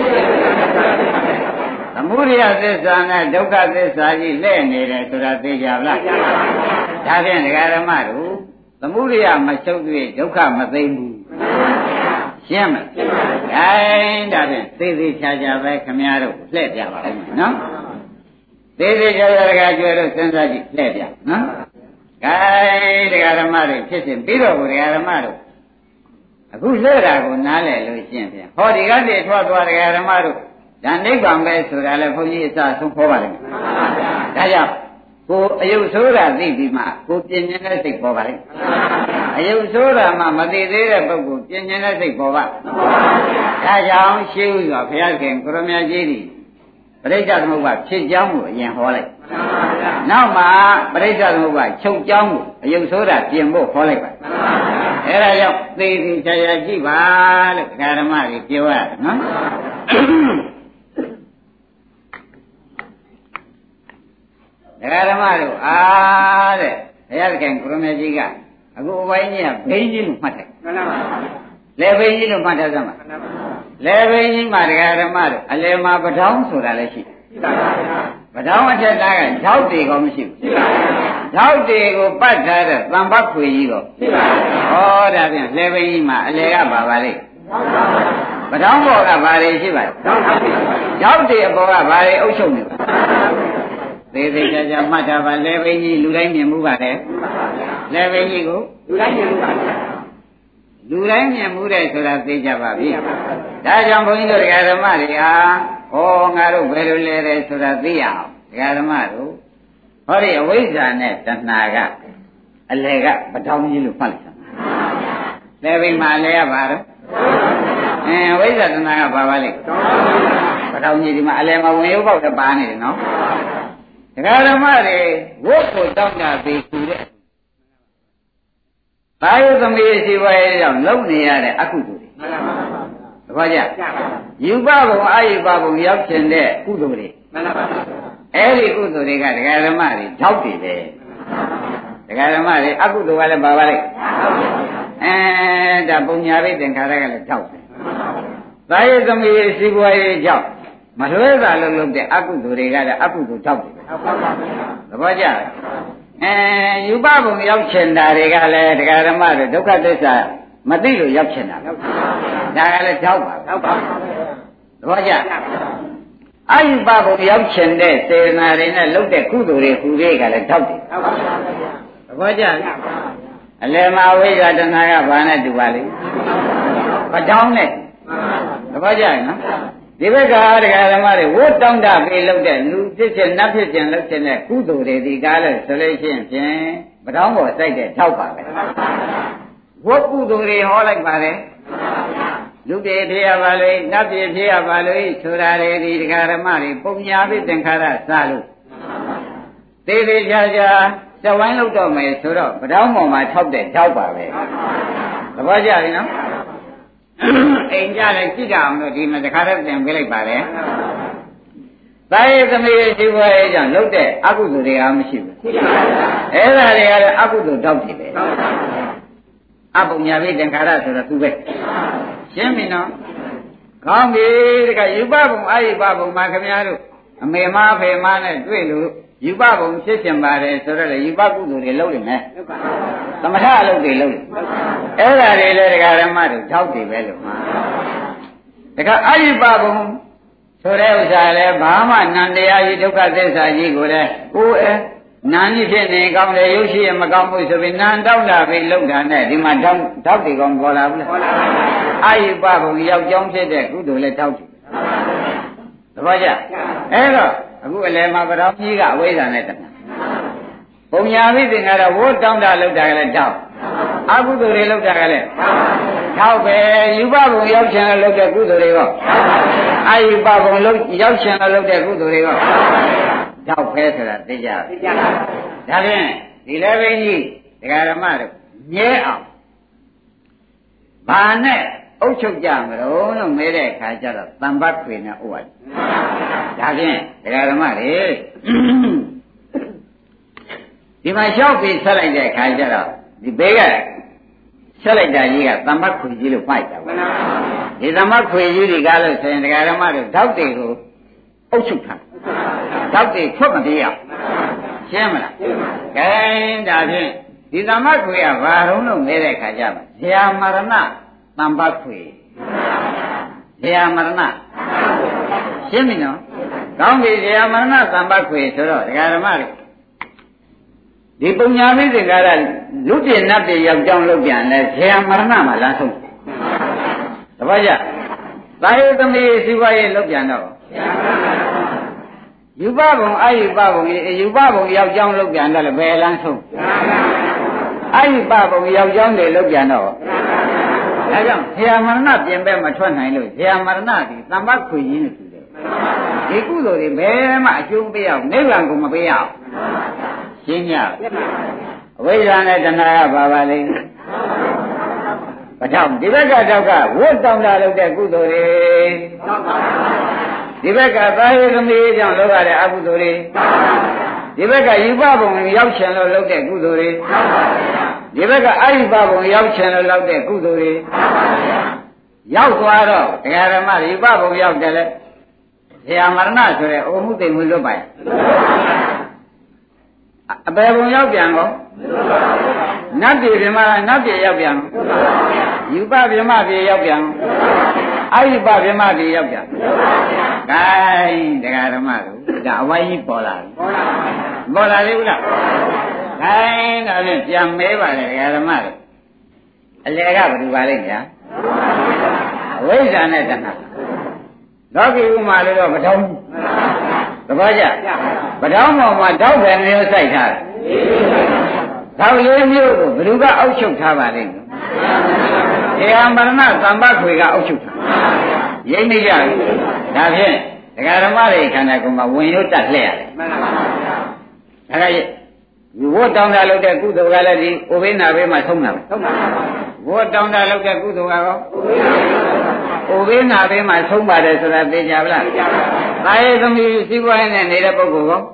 သမုဒိယသစ္စာနဲ့ဒုက္ခသစ္စာကြီးလှည့်နေတယ်ဆိုတာသိကြပါလားဒါဖြင့်ဒကာဓမ္မတို့သမုဒိယမချုပ်သေးဒုက္ခမသိဘူးရှင်းမလားဒါဖြင့်သိသိချာချာပဲခမည်းတော်လှည့်ပြပါဦးမယ်နော်သိသိချာချာဒကာကျွဲတို့စဉ်းစားကြည့်လှည့်ပြနော်ကဲဒကာဓမ္မတွေဖြစ်စဉ်ပြီးတော့ဒကာဓမ္မတို့အခုလဲတာကိုနားလည်လို့ရှင်းပြန်ဟောဒီကနေ့ထွက်သွားဒကာဓမ္မတို့ဒါနိဗ္ဗာန်ပဲဆိုတာလဲဘုန်းကြီးအစဆုံးခေါ်ပါလိမ့်မယ်ဒါကြောင့်ကိုအယုတ်ဆိုးတာသိပြီးမှကိုပြင်းနေတဲ့စိတ်ပေါ်ပါလိမ့်အယုတ်ဆိုးတာမှမသိသေးတဲ့ပုဂ္ဂိုလ်ပြင်းနေတဲ့စိတ်ပေါ်ပါဒါကြောင့်ရှင်းဥစွာဘုရားခင်ကိုရမကြီးကြီးပရိစ္ဆေသမုပ္ပါဖြစ်ကြောင်းကိုအရင်ဟောလိုက်နောက်မှာပရိစ္ဆေသမုပ္ပါချုပ်ကြောင်းကိုအယုတ်ဆိုးတာပြင်ဖို့ခေါ်လိုက်ပါအဲ့ဒါကြောင့်သေသေးချာချာကြည့်ပါလို့ဓမ္မတွေပြောရတယ်နော်ဓမ္မတို့အားတဲ့ဘုရားသခင်ကိုရမေကြီးကအခုအပိုင်းကြီးကဘိန်းကြီးလို့မှတ်တယ်မှန်ပါပါလေဘိန်းကြီးလို့မှတ်ထားစမ်းပါလေဘိန်းကြီးမှာဓမ္မတို့အလယ်မှာပထောင်းဆိုတာလည်းရှိတယ်ပထောင်းအထက်သားကဓောက်တွေကောမရှိဘူးဓောက်တွေကိုပတ်ထားတဲ့သံပတ်ခွေကြီးကောရှိပါဘူးဟောဒါပြန်လေဘိန်းကြီးမှာအလယ်ကပါပါလိမ့်ပထောင်းဘောကဘာတွေရှိပါလဲဓောက်တွေအပေါ်ကဘာတွေအုပ်ချုပ်နေပါသေးသေးချာချာမှတ်ထားပါလေဘိန်းကြီးလူတိုင်းမြင်မှုပါလေလေဘိန်းကြီးကိုလူတိုင်းမြင်မှုပါလူတိုင်းမြင်မှုတဲ့ဆိုတာသိကြပါပြီဒါကြောင့်ဘုန်းကြီးတို့ဓမ္မတွေဟာဟောငါတို့ဘယ်လိုလဲတဲ့ဆိုတာသိရအောင်ဓမ္မတို့ဟောဒီအဝိဇ္ဇာနဲ့တဏှာကအလယ်ကပထောင်ကြီးလို့မှတ်လိုက်လေဘိန်းမှာအလယ်ကဘာတော့အဝိဇ္ဇာတဏှာကဘာပါလဲပထောင်ကြီးဒီမှာအလယ်မှာဝင်ရုပ်ပေါက်တပါနေတယ်နော်ဓမ္မတွေဝတ်ကိုတောင်းတာပြီးခုတဲ့သာယသမီးရှိပါရဲ့ကြောင့်လုံနေရတဲ့အကုသိုလ်တွေမှန်ပါပါသဘောကျယူပဘုံအာယုပဘုံရောက်ခြင်းတဲ့ကုသိုလ်တွေမှန်ပါပါအဲ့ဒီကုသိုလ်တွေကဓမ္မတွေဓောက်တွေပဲဓမ္မတွေအကုသိုလ်ကလည်းပါပါလိုက်ဒါပုံညာရိတ်သင်္ခါရကလည်းဓောက်တယ်သာယသမီးရှိပါရဲ့ကြောင့်မလွဲတာလို့လုပ်တဲ့အကုသိုလ်တွေကလည်းအကုသိုလ်ထောက်တယ်သဘောကျယူပဘုံရောက်ချင်တာတွေကလည်းတရားဓမ္မတွေဒုက္ခသစ္စာမသိလို့ရောက်ချင်တာဒါကလည်းထောက်ပါသဘောကျအယူပဘုံရောက်ချင်တဲ့စေနာတွေနဲ့လုပ်တဲ့ကုသိုလ်တွေခုတွေကလည်းထောက်တယ်သဘောကျအလယ်မှာဝိဇ္ဇာတဏှာကဘာနဲ့တူပါလိမ့်ပထောင်းနဲ့သဘောကျနော်ဒီဘက်ကဓမ္မတွေဝတ်တောင်းတပေးလုပ်တဲ့လူဖြစ်ခြင်းနတ်ဖြစ်ခြင်းလုပ်ခြင်းနဲ့ကုသိုလ်တွေဒီကားလဲဆိုလို့ရှိရင်ဖြင့်ပထောင်းပေါ်စိုက်တဲ့ထောက်ပါပဲဝတ်ကုသိုလ်တွေဟောလိုက်ပါတယ်လူတွေဖြစ်ရပါလို့နတ်ဖြစ်ဖြစ်ရပါလို့ဆိုတာတွေဒီဓမ္မတွေပုံညာပြီးသင်္ခါရစလို့သေးသေးချာချာစဝိုင်းလုပ်တော့မယ်ဆိုတော့ပထောင်းပေါ်မှာထောက်တဲ့ထောက်ပါပဲသဘောကျပြီနော်အိမ်ကြလည်းကြည့်ကြအောင်လို့ဒီမှာတခါတည်းပြန်ပေးလိုက်ပါတယ်။သာယသမီးရှိခွဲကြောင့်လုပ်တဲ့အကုသိုလ်တွေကမရှိဘူး။အဲ့ဒါတွေကလည်းအကုသိုလ်တောက်တယ်ပဲ။အပုံညာပိသင်္ခါရဆိုတော့သူပဲ။ရှင်းပြီနော်။ကောင်းပြီတခါယူပဘုံအာယုပဘုံမှာခင်ဗျားတို့အမေမအဖေမနဲ့တွေ့လို့ယူပဘုံဖြစ်ချင်ပါတယ်ဆိုတော့လေယူပကုသိုလ်တွေလုပ်နေမယ်။သမထအလုပ်တွေလုပ်အဲ့ဒါတွေလည်းတရားဓမ္မတွေထောက်တယ်ပဲလို့မှာတခါအာယုပဘုံဆိုတဲ့ဥစ္စာလည်းဘာမှနန္တရားကြီးဒုက္ခသစ္စာကြီးကိုလည်းကိုယ်နာကြီးဖြစ်နေကောင်းတယ်ရုပ်ရှိရမကောင်းဘူးဆိုပြီးနာတောက်တာပဲလောက်တာနဲ့ဒီမှာတောက်တယ်ကောင်းပေါ်လာဘူးလားအာယုပဘုံရောက်ကြောင်းဖြစ်တဲ့ကုသိုလ်လည်းတောက်တယ်သဘောကျအဲ့တော့အခုအလယ်မှာပထောင်ကြီးကအဝိဇ္ဇာနဲ့တဏှာပုံညာပိသင်္ခါရဝတ်တောင်းတာလောက်တာကလည်းတောက်အကုသိုလ်တွေလောက်တာကလည်းထောက်ပဲယူပဘုံရောက်ချင်လို့လုပ်တဲ့ကုသိုလ်တွေကအာယူပဘုံရောက်ချင်လို့လုပ်တဲ့ကုသိုလ်တွေကထောက်ပဲဆိုတာသိကြပါဒါဖြင့်ဒီလည်းဘင်းကြီးဒကာဓမ္မတို့မြဲအောင်ဘာနဲ့အုပ်ချုပ်ကြမလို့လို့မဲတဲ့အခါကျတော့တမ္ပတ်ခွေနဲ့ဥပါဒါဖြင့်ဒကာဓမ္မတွေဒီမှာလျှောက်ပြီးဆက်လိုက်တဲ့အခါကျတော့ဒီဘေးကဆက်လိုက်တာကြီးကတမ္ပတ်ခွေကြီးလို့ပိုက်တာပေါ့ဒီတမ္ပတ်ခွေကြီးတွေကလို့ဆိုရင်ဒကာဓမ္မတို့ဓောက်တွေကိုအုပ်ချုပ်ထားဓောက်တွေထွက်မပြေးအောင်ရှင်းမလားကဲဒါဖြင့်ဒီတမ္ပတ်ခွေကဘာတုံးလို့မဲတဲ့အခါကျတော့ဇာမရဏတမ္ပတ်ခွေဇာမရဏရှင်းပြီနော်ကောင်းပြီဇာမရဏတမ္ပတ်ခွေဆိုတော့ဒကာဓမ္မတွေဒီပုံညာမိသင်္ကာရလူပြင်းနတ်ပြရောက်ကြောင်းလုပ်ပြန်လဲဇေယမရဏမှာလမ်းဆုံးတပည့်ကြသာယသမီးစီဝါရေးလုပ်ပြန်တော့ယူပဘုံအာယုပဘုံယူပဘုံရောက်ကြောင်းလုပ်ပြန်တော့ဘယ်လမ်းဆုံးအာယုပဘုံရောက်ကြောင်းတွေလုပ်ပြန်တော့ဒါကြောင့်ဇေယမရဏပြင်ပဲမထွက်နိုင်လို့ဇေယမရဏဒီတမ္ပခွေကြီးနဲ့တူတယ်ဒီကုသိုလ်တွေဘယ်မှအကျိုးပေးအောင်နိဗ္ဗာန်ကိုမပေးအောင်ရှင်းကြအဝိဇ္ဇာနဲ့တဏှာကပါလိမ့်ပထမဒီဘက်ကတော့ကဝတ်တောင်းတာလုပ်တဲ့ကုသိုလ်တွေဒီဘက်ကသာယသမီးကြောင့်လုပ်ရတဲ့အကုသိုလ်တွေဒီဘက်ကယူပဘုံရောက်ချင်လို့လုပ်တဲ့ကုသိုလ်တွေဒီဘက်ကအယူပဘုံရောက်ချင်လို့လုပ်တဲ့ကုသိုလ်တွေရောက်သွားတော့တရားဓမ္မယူပဘုံရောက်တယ်လေဆရာမရဏဆိုတဲ့အိုမှုသိမ်မှုလွတ်ပါရဲ့အပေဘုံရောက်ပြန်ကောနတ်ပြည်ပြမလားနတ်ပြည်ရောက်ပြန်ယူပပြမပြည်ရောက်ပြန်အယူပပြမပြည်ရောက်ပြန်ဂိုင်းတရားဓမ္မတို့ဒါအဝိုင်းကြီးပေါ်လာပြီပေါ်လာလေဦးလားဂိုင်းဒါဖြင့်ပြန်မဲပါလေတရားဓမ္မတို့အလယ်ကဘယ်သူပါလိမ့်ညာအဝိဇ္ဇာနဲ့တဏှာလောကီဥမာလို့တော့မထုံးသဘောကျပထောင်းပေါ်မှာတောက်တယ်မျိုးစိုက်ထားတယ်တောက်လေးမျိုးကိုဘယ်သူကအောက်ချုပ်ထားပါလိမ့်မယ်တရားမရဏသံပတ်ခွေကအောက်ချုပ်ထားရိမ့်နေကြပြီဒါဖြင့်ဒကာဓမ္မတွေခန္ဓာကိုယ်မှာဝင်ရုပ်တက်လှည့်ရတယ်မှန်ပါဗျာဒါကဝတ်တောင်းတာလုပ်တဲ့ကုသိုလ်ကလည်းဒီဥပိ္ပနာဘေးမှာသုံးတာပဲသုံးပါပါဝတ်တောင်းတာလုပ်တဲ့ကုသိုလ်ကတော့ဥပိ္ပနာဘေးမှာသုံးပါတယ်ဆိုတာသိကြပါလားသိကြပါပါသာယေသမီးစီးပွားရေးနဲ့နေတဲ့ပုဂ္ဂိုလ်ကော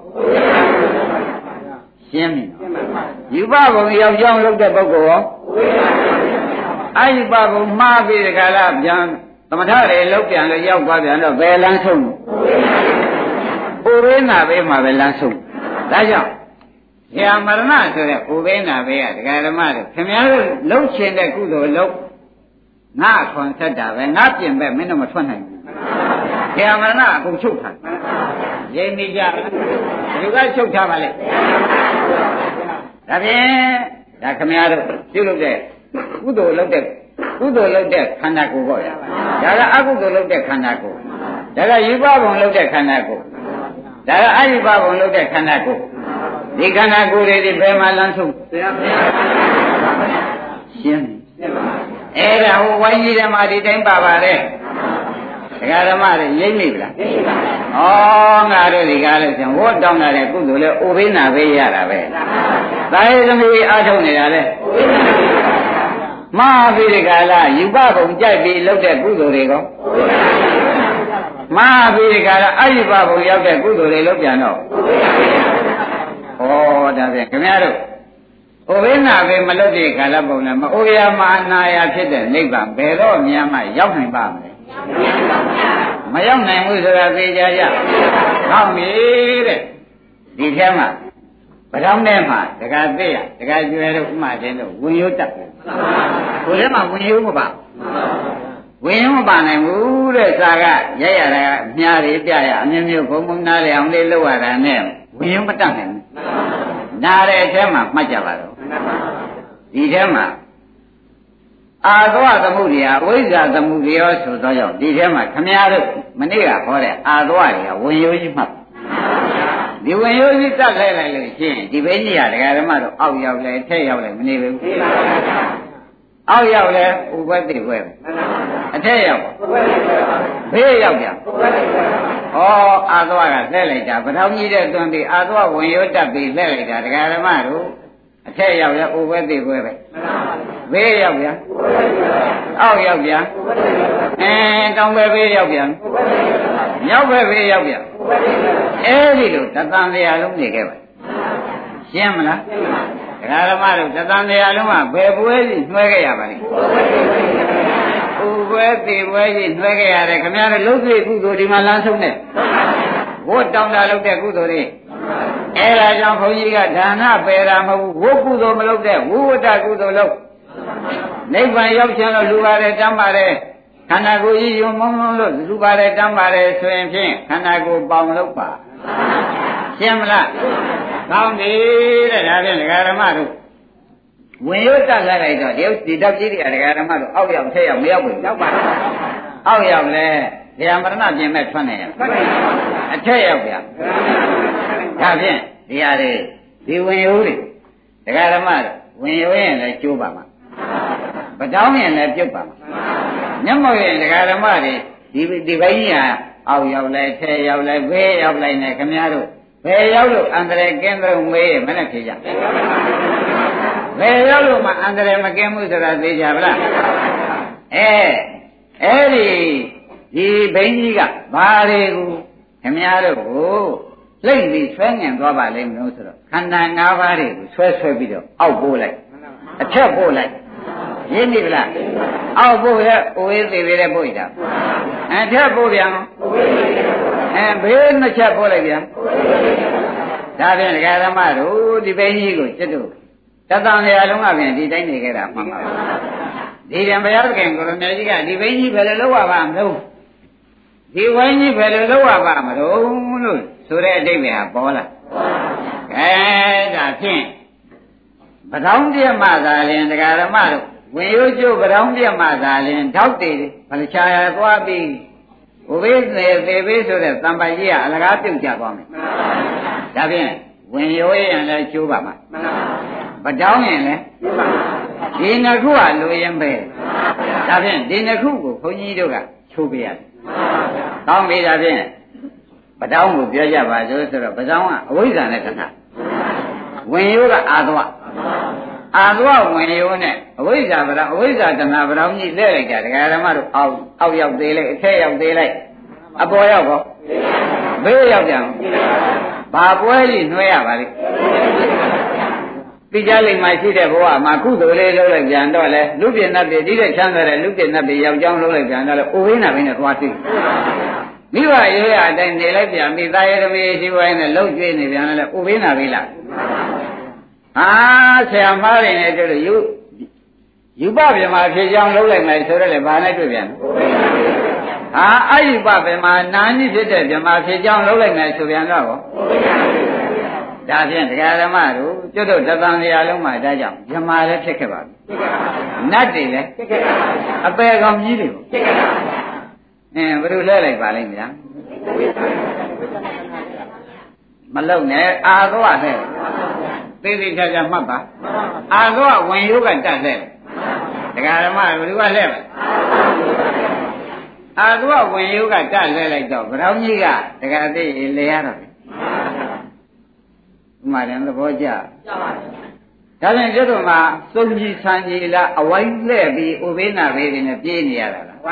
ရှင်းပြီယူပဘုံရောက်ကြောင်းလုပ်တဲ့ပုဂ္ဂိုလ်ရောအယူပဘုံမှားပြီးဒီကလာပြန်သမထတွေလောက်ပြန်လို့ရောက်သွားပြန်တော့ဘယ်လမ်းဆုံးဥပိ္ပနာဘေးမှာပဲလမ်းဆုံးဒါကြောင့်ဆရာမရဏဆိုတဲ့ဥပိ္ပနာဘေးကဒကာဓမ္မတို့ခင်ဗျားတို့လှုပ်ရှင်တဲ့ကုသိုလ်လုပ်ငါခွန်ဆက်တာပဲငါပြင်ပဲမင်းတို့မထွက်နိုင်ဘူးဆရာမရဏအကုန်ချုပ်ထားရိမ့်နေကြဒီကချုပ်ထားပါလေဒါဖြင့်ဒါခင်ဗျားတို့ပြုလုပ်တဲ့ကုသိုလ်လုပ်တဲ့ခန္ဓာကိုယ်ပေါ့ဗျာဒါကအကုသိုလ်လုပ်တဲ့ခန္ဓာကိုယ်ဒါကယူပဘုံလုပ်တဲ့ခန္ဓာကိုယ်ဒါကအယူပဘုံလုပ်တဲ့ခန္ဓာကိုယ်ဒီခန္ဓာကိုယ်တွေဒီဘယ်မှာလမ်းဆုံးရှင်းအဲ့ဒါဟိုဝိုင်းကြီးထဲမှာဒီတိုင်းပါပါတယ်ဒကာဓမ္မတွေရိမ့်မိဗလားရိမ့်ပါပါဩငါတို့ဒီကားလို့ဆိုဝတ်တောင်းတာတဲ့ကုသိုလ်လဲဥပိ္ပနာပဲရတာပဲသာယေသမီးအားထုတ်နေတာလဲမဟာပိရိကာလယူပဘုံကြိုက်ပြီးလုပ်တဲ့ကုသိုလ်တွေကောမဟာပိရိကာလအယူပဘုံရောက်တဲ့ကုသိုလ်တွေလုပ်ပြန်တော့ဩဒါဖြင့်ခင်ဗျားတို့ဥပိ္ပနာပဲမလုပ်တဲ့ကာလပုံနဲ့မအိုရမအနာရဖြစ်တဲ့နိဗ္ဗာန်ဘယ်တော့များမှရောက်နိုင်ပါမလဲမရောက်နိုင်ဘူးဆိုတာသိကြကြဟောင်းပြီတဲ့ဒီထဲမှာပထောင်းထဲမှာတခါသိရတခါကျွဲတို့ဥမာချင်းတို့ဝင်ရုပ်တက်တယ်ကိုယ်ထဲမှာဝင်ရုပ်မပါဝင်ရုပ်မပါနိုင်ဘူးတဲ့စာကရိုက်ရတာကအများကြီးပြရအမျိုးမျိုးဘုံဘုံနားလေအောင်လေးလုပ်ရတာနဲ့ဝင်ရုပ်မတက်နိုင်ဘူးနားတဲ့အထဲမှာမှတ်ကြပါတော့ဒီထဲမှာအာသောသမုဒိယဝိဇ္ဇာသမုဒိယဆိုသောကြောင့်ဒီထဲမှာခမည်းတော်မနေ့ကဟောတဲ့အာသောတွေကဝင်ရိုးကြီးမှတ်ဒီဝင်ရိုးကြီးတက်လိုက်လိုက်လို့ရှိရင်ဒီဘိညာဒကာဓမ္မတို့အောက်ရောက်လဲထက်ရောက်လဲမနေဘူးအောက်ရောက်လဲဥပတိဝဲအထက်ရောက်ဘေးရောက်ပြန်ဩအာသောကလှည့်လိုက်တာပထောင်ကြီးတဲ့သွန်ပြီးအာသောဝင်ရိုးတက်ပြီးလှည့်လိုက်တာဒကာဓမ္မတို့အထက်ရောက်ရဥပတိဝဲပဲဘေးရောက်ပြန်အောက်ရောက်ပြန်တောင်ဘက်ဘေးရောက်ပြန်မြောက်ဘက်ဘေးရောက်ပြန်အဲဒီလိုတသံတရားလုံးနေခဲ့ပါရှင်းမလားဒကာဓမ္မတို့တသံတရားလုံးကဘယ်ပွဲကြီးနှွှဲခဲ့ရပါလိမ့်ဥပွဲတိပွဲကြီးနှွှဲခဲ့ရတယ်ခင်ဗျားတို့လုံးသိကုသိုလ်ဒီမှာလမ်းဆုံးတဲ့ဝတ်တောင်းတာလုပ်တဲ့ကုသိုလ်တွေအဲဒါကြောင့်ဘုန်းကြီးကဒါနပယ်တာမဟုတ်ဘူးဝတ်ကုသိုလ်မလုပ်တဲ့ဝိဝတ္တကုသိုလ်လုပ်နိဗ္ဗာန်ရောက်ချင်လို့လူပါတယ်တမ်းပါတယ်ခန္ဓာကိုယ်ကြီးယုံမုံလုံးလို့လူပါတယ်တမ်းပါတယ်ဆိုရင်ဖြင့်ခန္ဓာကိုယ်ပေါင်လုပ်ပါရှင်းမလားကောင်းပြီတဲ့ဒါဖြင့်ဒကာဓမ္မတို့ဝင်ရွတ်တက်လာလိုက်တော့ဒီတောက်ကြီးတွေကဒကာဓမ္မတို့အောက်ရောက်ထက်ရောက်မရောက်ဘူးရောက်ပါအောက်ရောက်လဲဇာမရဏပြင်မဲ့ထွက်နေရအထက်ရောက်ဗျာဒါဖြင့်ဒီဟာတွေဒီဝင်ရိုးတွေဒကာဓမ္မတို့ဝင်ရိုးရင်လည်းကျိုးပါမှာပတောင်းရင်လည်းပြုတ်ပါမှာမျက်မှောက်ရင်ဒကာဓမ္မတွေဒီဘိုင်းကြီးဟာအောက်ရောက်လိုက်ထဲရောက်လိုက်ဘေးရောက်လိုက်နဲ့ခင်ဗျားတို့ဘယ်ရောက်လို့အန္တရာယ်ကင်းတော့မေးမနဲ့ဖြေကြဘယ်ရောက်လို့မှအန္တရာယ်မကင်းဘူးဆိုတာသိကြဗလားအဲ့ဒီဘိန်းကြီးကဘာတွေကိုခင်ဗျားတို့ကိုလိမ့်ပြီးဆွဲငင်သွားပါလိမ့်မလို့ဆိုတော့ခန္ဓာ၅ပါးတွေကိုဆွဲပြီးတော့အောက်ပို့လိုက်အထက်ပို့လိုက်ရင်းပြီလားအောက်ပို့ရဲ့အိုးသေးသေးတဲ့ပို့ရတာအထက်ပို့ပြန်ဘေးနှစ်ချက်ပို့လိုက်ပြန်ဒါဖြင့်ဒကာဓမ္မတို့ဒီဘိန်းကြီးကိုကျွတ်တို့တသံလျာလုံးကပြန်ဒီတိုင်းနေခဲ့တာမှန်ပါဘူးဒီပြန်ဘုရားသခင်ကိုရမေကြီးကဒီဘိန်းကြီးဘယ်လိုလုပ်ရပါမလို့ဒီဝိုင်းကြီးဘယ်လိုလုပ်ရပါမလို့လို့ဆိုတဲ့အဓိပ္ပာယ်ဟာပေါ်လာဒါဖြင့်ပထောင်းပြမသာလင်ဒကာဓမ္မတို့ဝင်ရိုးကျိုးပထောင်းပြမသာလင်ထောက်တည်ဘလချာရသွားပြီးဥပိ္ပေသေဘေးဆိုတဲ့တံပိုင်ကြီးကအလကားပြုတ်ကြသွားမယ်ဒါဖြင့်ဝင်ရိုးရင်လည်းကျိုးပါမှာပထောင်းရင်လည်းဒီနှစ်ခုကလိုရင်ပဲဒါဖြင့်ဒီနှစ်ခုကိုခွန်ကြီးတို့ကချိုးပြရတယ်ကောင်းပြီဒါဖြင့်ပထောင်းကိုပြောကြပါဆိုတော့ပထောင်းကအဝိဇ္ဇာနဲ့ခဏဝင်ရိုးကအာသွားဝင်ရိုးနဲ့အဝိဇ္ဇာဗရာအဝိဇ္ဇာတဏှာဗရာကြီးလဲလိုက်တာဒကာဓမ္မတို့အောက်ရောက်သေးလိုက်အထက်ရောက်သေးလိုက်အပေါ်ရောက်ကောဘေးရောက်ပြန်ဘာပွဲကြီးနှွဲရပါလိမ့်သိကြလိမ့်မှရှိတဲ့ဘဝမှာကုသိုလ်လေးလုပ်လိုက်ပြန်တော့လေလူပြည့်နတ်ပြည့်ဒီတဲ့ချမ်းသာတဲ့လူပြည့်နတ်ပြည့်ယောက်ျောင်းလုပ်လိုက်ပြန်တော့လေအိုဝိနာဘင်းနဲ့သွားသိမိဘရိုးရအတိုင်းနေလိုက်ပြန်ပြီးသားရသမီးရှိဝိုင်းနဲ့လှုပ်ကျွေးနေပြန်တယ်ဥပိ္ပနာပြီလားဟာဆရာမတွေနဲ့တွေ့လို့ယူပဗြဟ္မာဖြစ်ကြောင်းလှုပ်လိုက်မယ်ဆိုတော့လေဘာနဲ့တွေ့ပြန်ဟာအယူပဗြဟ္မာနာနိဖြစ်တဲ့ဗြဟ္မာဖြစ်ကြောင်းလှုပ်လိုက်မယ်ဆိုပြန်တော့ဒါဖြင့်တရားဓမ္မတို့ကျွတ်တို့တသံတရားလုံးမှာဒါကြောင့်ဗြဟ္မာလည်းဖြစ်ခဲ့ပါပြီနတ်တွေလည်းဖြစ်ခဲ့ပါအပေကောင်ကြီးတွေဖြစ်ခဲ့ပါဘယ်လိုလဲလိုက်ပါလိမ့်ဗျာမလုံနဲ့အာသွားတဲ့သိသိချာချာမှတ်ပါအာသွားဝင်ရုပ်ကတတ်တဲ့ဒကာဓမ္မဘယ်သူကလဲမလဲအာသွားဝင်ရုပ်ကတတ်လဲလိုက်တော့ဗရောင်းကြီးကဒကာသိလေရတော့ဥမာတယ်သဘောကျဒါပြန်ကျွတ်တို့မှာစုံကြီးဆန်းကြီးလားအဝိုင်းလဲပြီးဥပိ္ပနာဘေးတွေနဲ့ပြေးနေရတာလား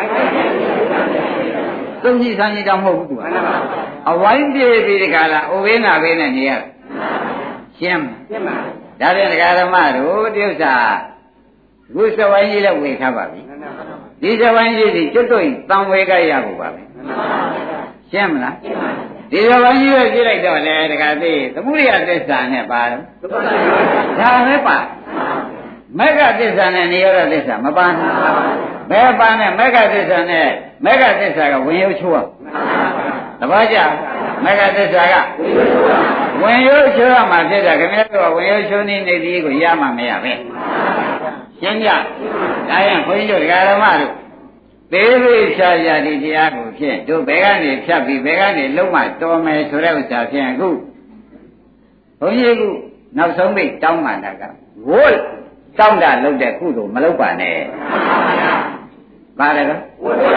သုံးကြီးဆန်းကြီးတောင်မဟုတ်ဘူးသူကအဝိုင်းပြေးပြီးဒီကလာဥပိ္ပနာဘေးနဲ့နေရရှင်းပါဒါပြန်ဒကာဓမ္မတို့ဒီဥစ္စာခုစဝိုင်းကြီးလည်းဝေထားပါပြီဒီစဝိုင်းကြီးဒီကျွတ်တို့တံဝေကရဖို့ပါပဲရှင်းမလားဒီစဝိုင်းကြီးပဲပြလိုက်တော့လေဒကာသိသမုဒိယသစ္စာနဲ့ပါတော့ဒါပဲပါမဂ္ဂသစ္စာနဲ့နိရောဓသစ္စာမပါဘူးဘယ်ပါနဲ့မဂ္ဂသစ္စာနဲ့မဂ္ဂသစ္စာကဝင်ရုပ်ချိုးသဘောကျမဂ္ဂသစ္စာကဝင်ရုပ်ချိုးရမှာဖြစ်တာခင်ဗျားတို့ကဝင်ရုပ်ချိုးနေနေဒီကိုရမှာမရပဲရှင်းကြဒါရင်ခွင့်ကျဒကာဓမ္မတို့သေးသေးချာချာဒီတရားကိုဖြင့်တို့ဘယ်ကနေဖြတ်ပြီးဘယ်ကနေလုံးမတော်မယ်ဆိုတဲ့ဥစ္စာဖြင့်အခုဘုန်းကြီးကနောက်ဆုံးပိတ်တောင်းမှန်တာကဝို့တောင်းတာလုပ်တဲ့ကုသိုလ်မလုပ်ပါနဲ့ပါလေကော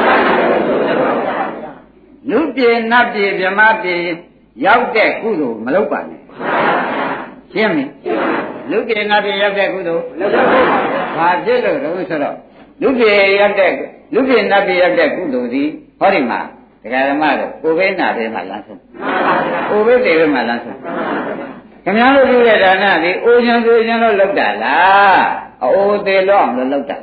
လူပြေနတ်ပြေဗြဟ္မပြေရောက်တဲ့ကုသိုလ်မလုပ်ပါနဲ့ရှင်းပြီလူပြေနတ်ပြေရောက်တဲ့ကုသိုလ်ဘာဖြစ်လို့လဲဆိုတော့လူပြေရောက်တဲ့လူပြေနတ်ပြေရောက်တဲ့ကုသိုလ်ဒီဟောဒီမှာဒကာဓမ္မတို့ကိုယ်ပဲနာပဲမှာလမ်းဆုံးကိုယ်ပဲတေပဲမှာလမ်းဆုံးခင်ဗျားတို့ပြုတဲ့ဒါနဒီအိုးချင်ဆိုချင်လို့လုပ်တာလားအိုးသေးလို့အောင်လို့လုပ်တာ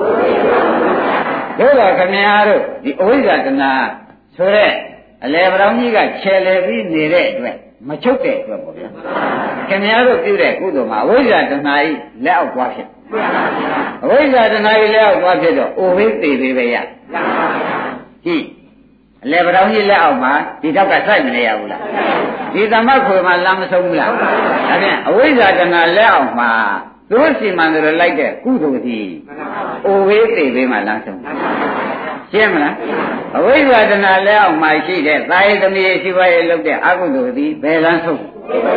တို့ကခင်ဗျားတို့ဒီအဝိဇ္ဇာတဏှာဆိုတဲ့အလေဗရောင်းကြီးကခြေလေပြီးနေတဲ့အတွက်မချုပ်တဲ့အတွက်ပေါ့ဗျာခင်ဗျားတို့ပြုတဲ့ကုသိုလ်မှာအဝိဇ္ဇာတဏှာကြီးလက်အောက်သွားဖြစ်အဝိဇ္ဇာတဏှာကြီးလက်အောက်သွားဖြစ်တော့အိုးသေးသေးပဲရကြည့်အလေဗရောင်းကြီးလက်အောက်မှာဒီတော့ကစိုက်မနေရဘူးလားဒီသမတ်ခွေမှာလမ်းမဆုံးဘူးလားဒါဖြင့်အဝိဇ္ဇာတဏှာလက်အောက်မှာသူစီမံတယ်လို့လိုက်တဲ့ကုသိုလ်ကြီးအိုဝေးသိပေးမှလမ်းဆုံးရှင်းမလားအဝိဇ္ဇာတဏှာလက်အောက်မှာရှိတဲ့သာယသမီးရှိပါရဲ့လုပ်တဲ့အကုသိုလ်ကြီးဘယ်လမ်းဆုံး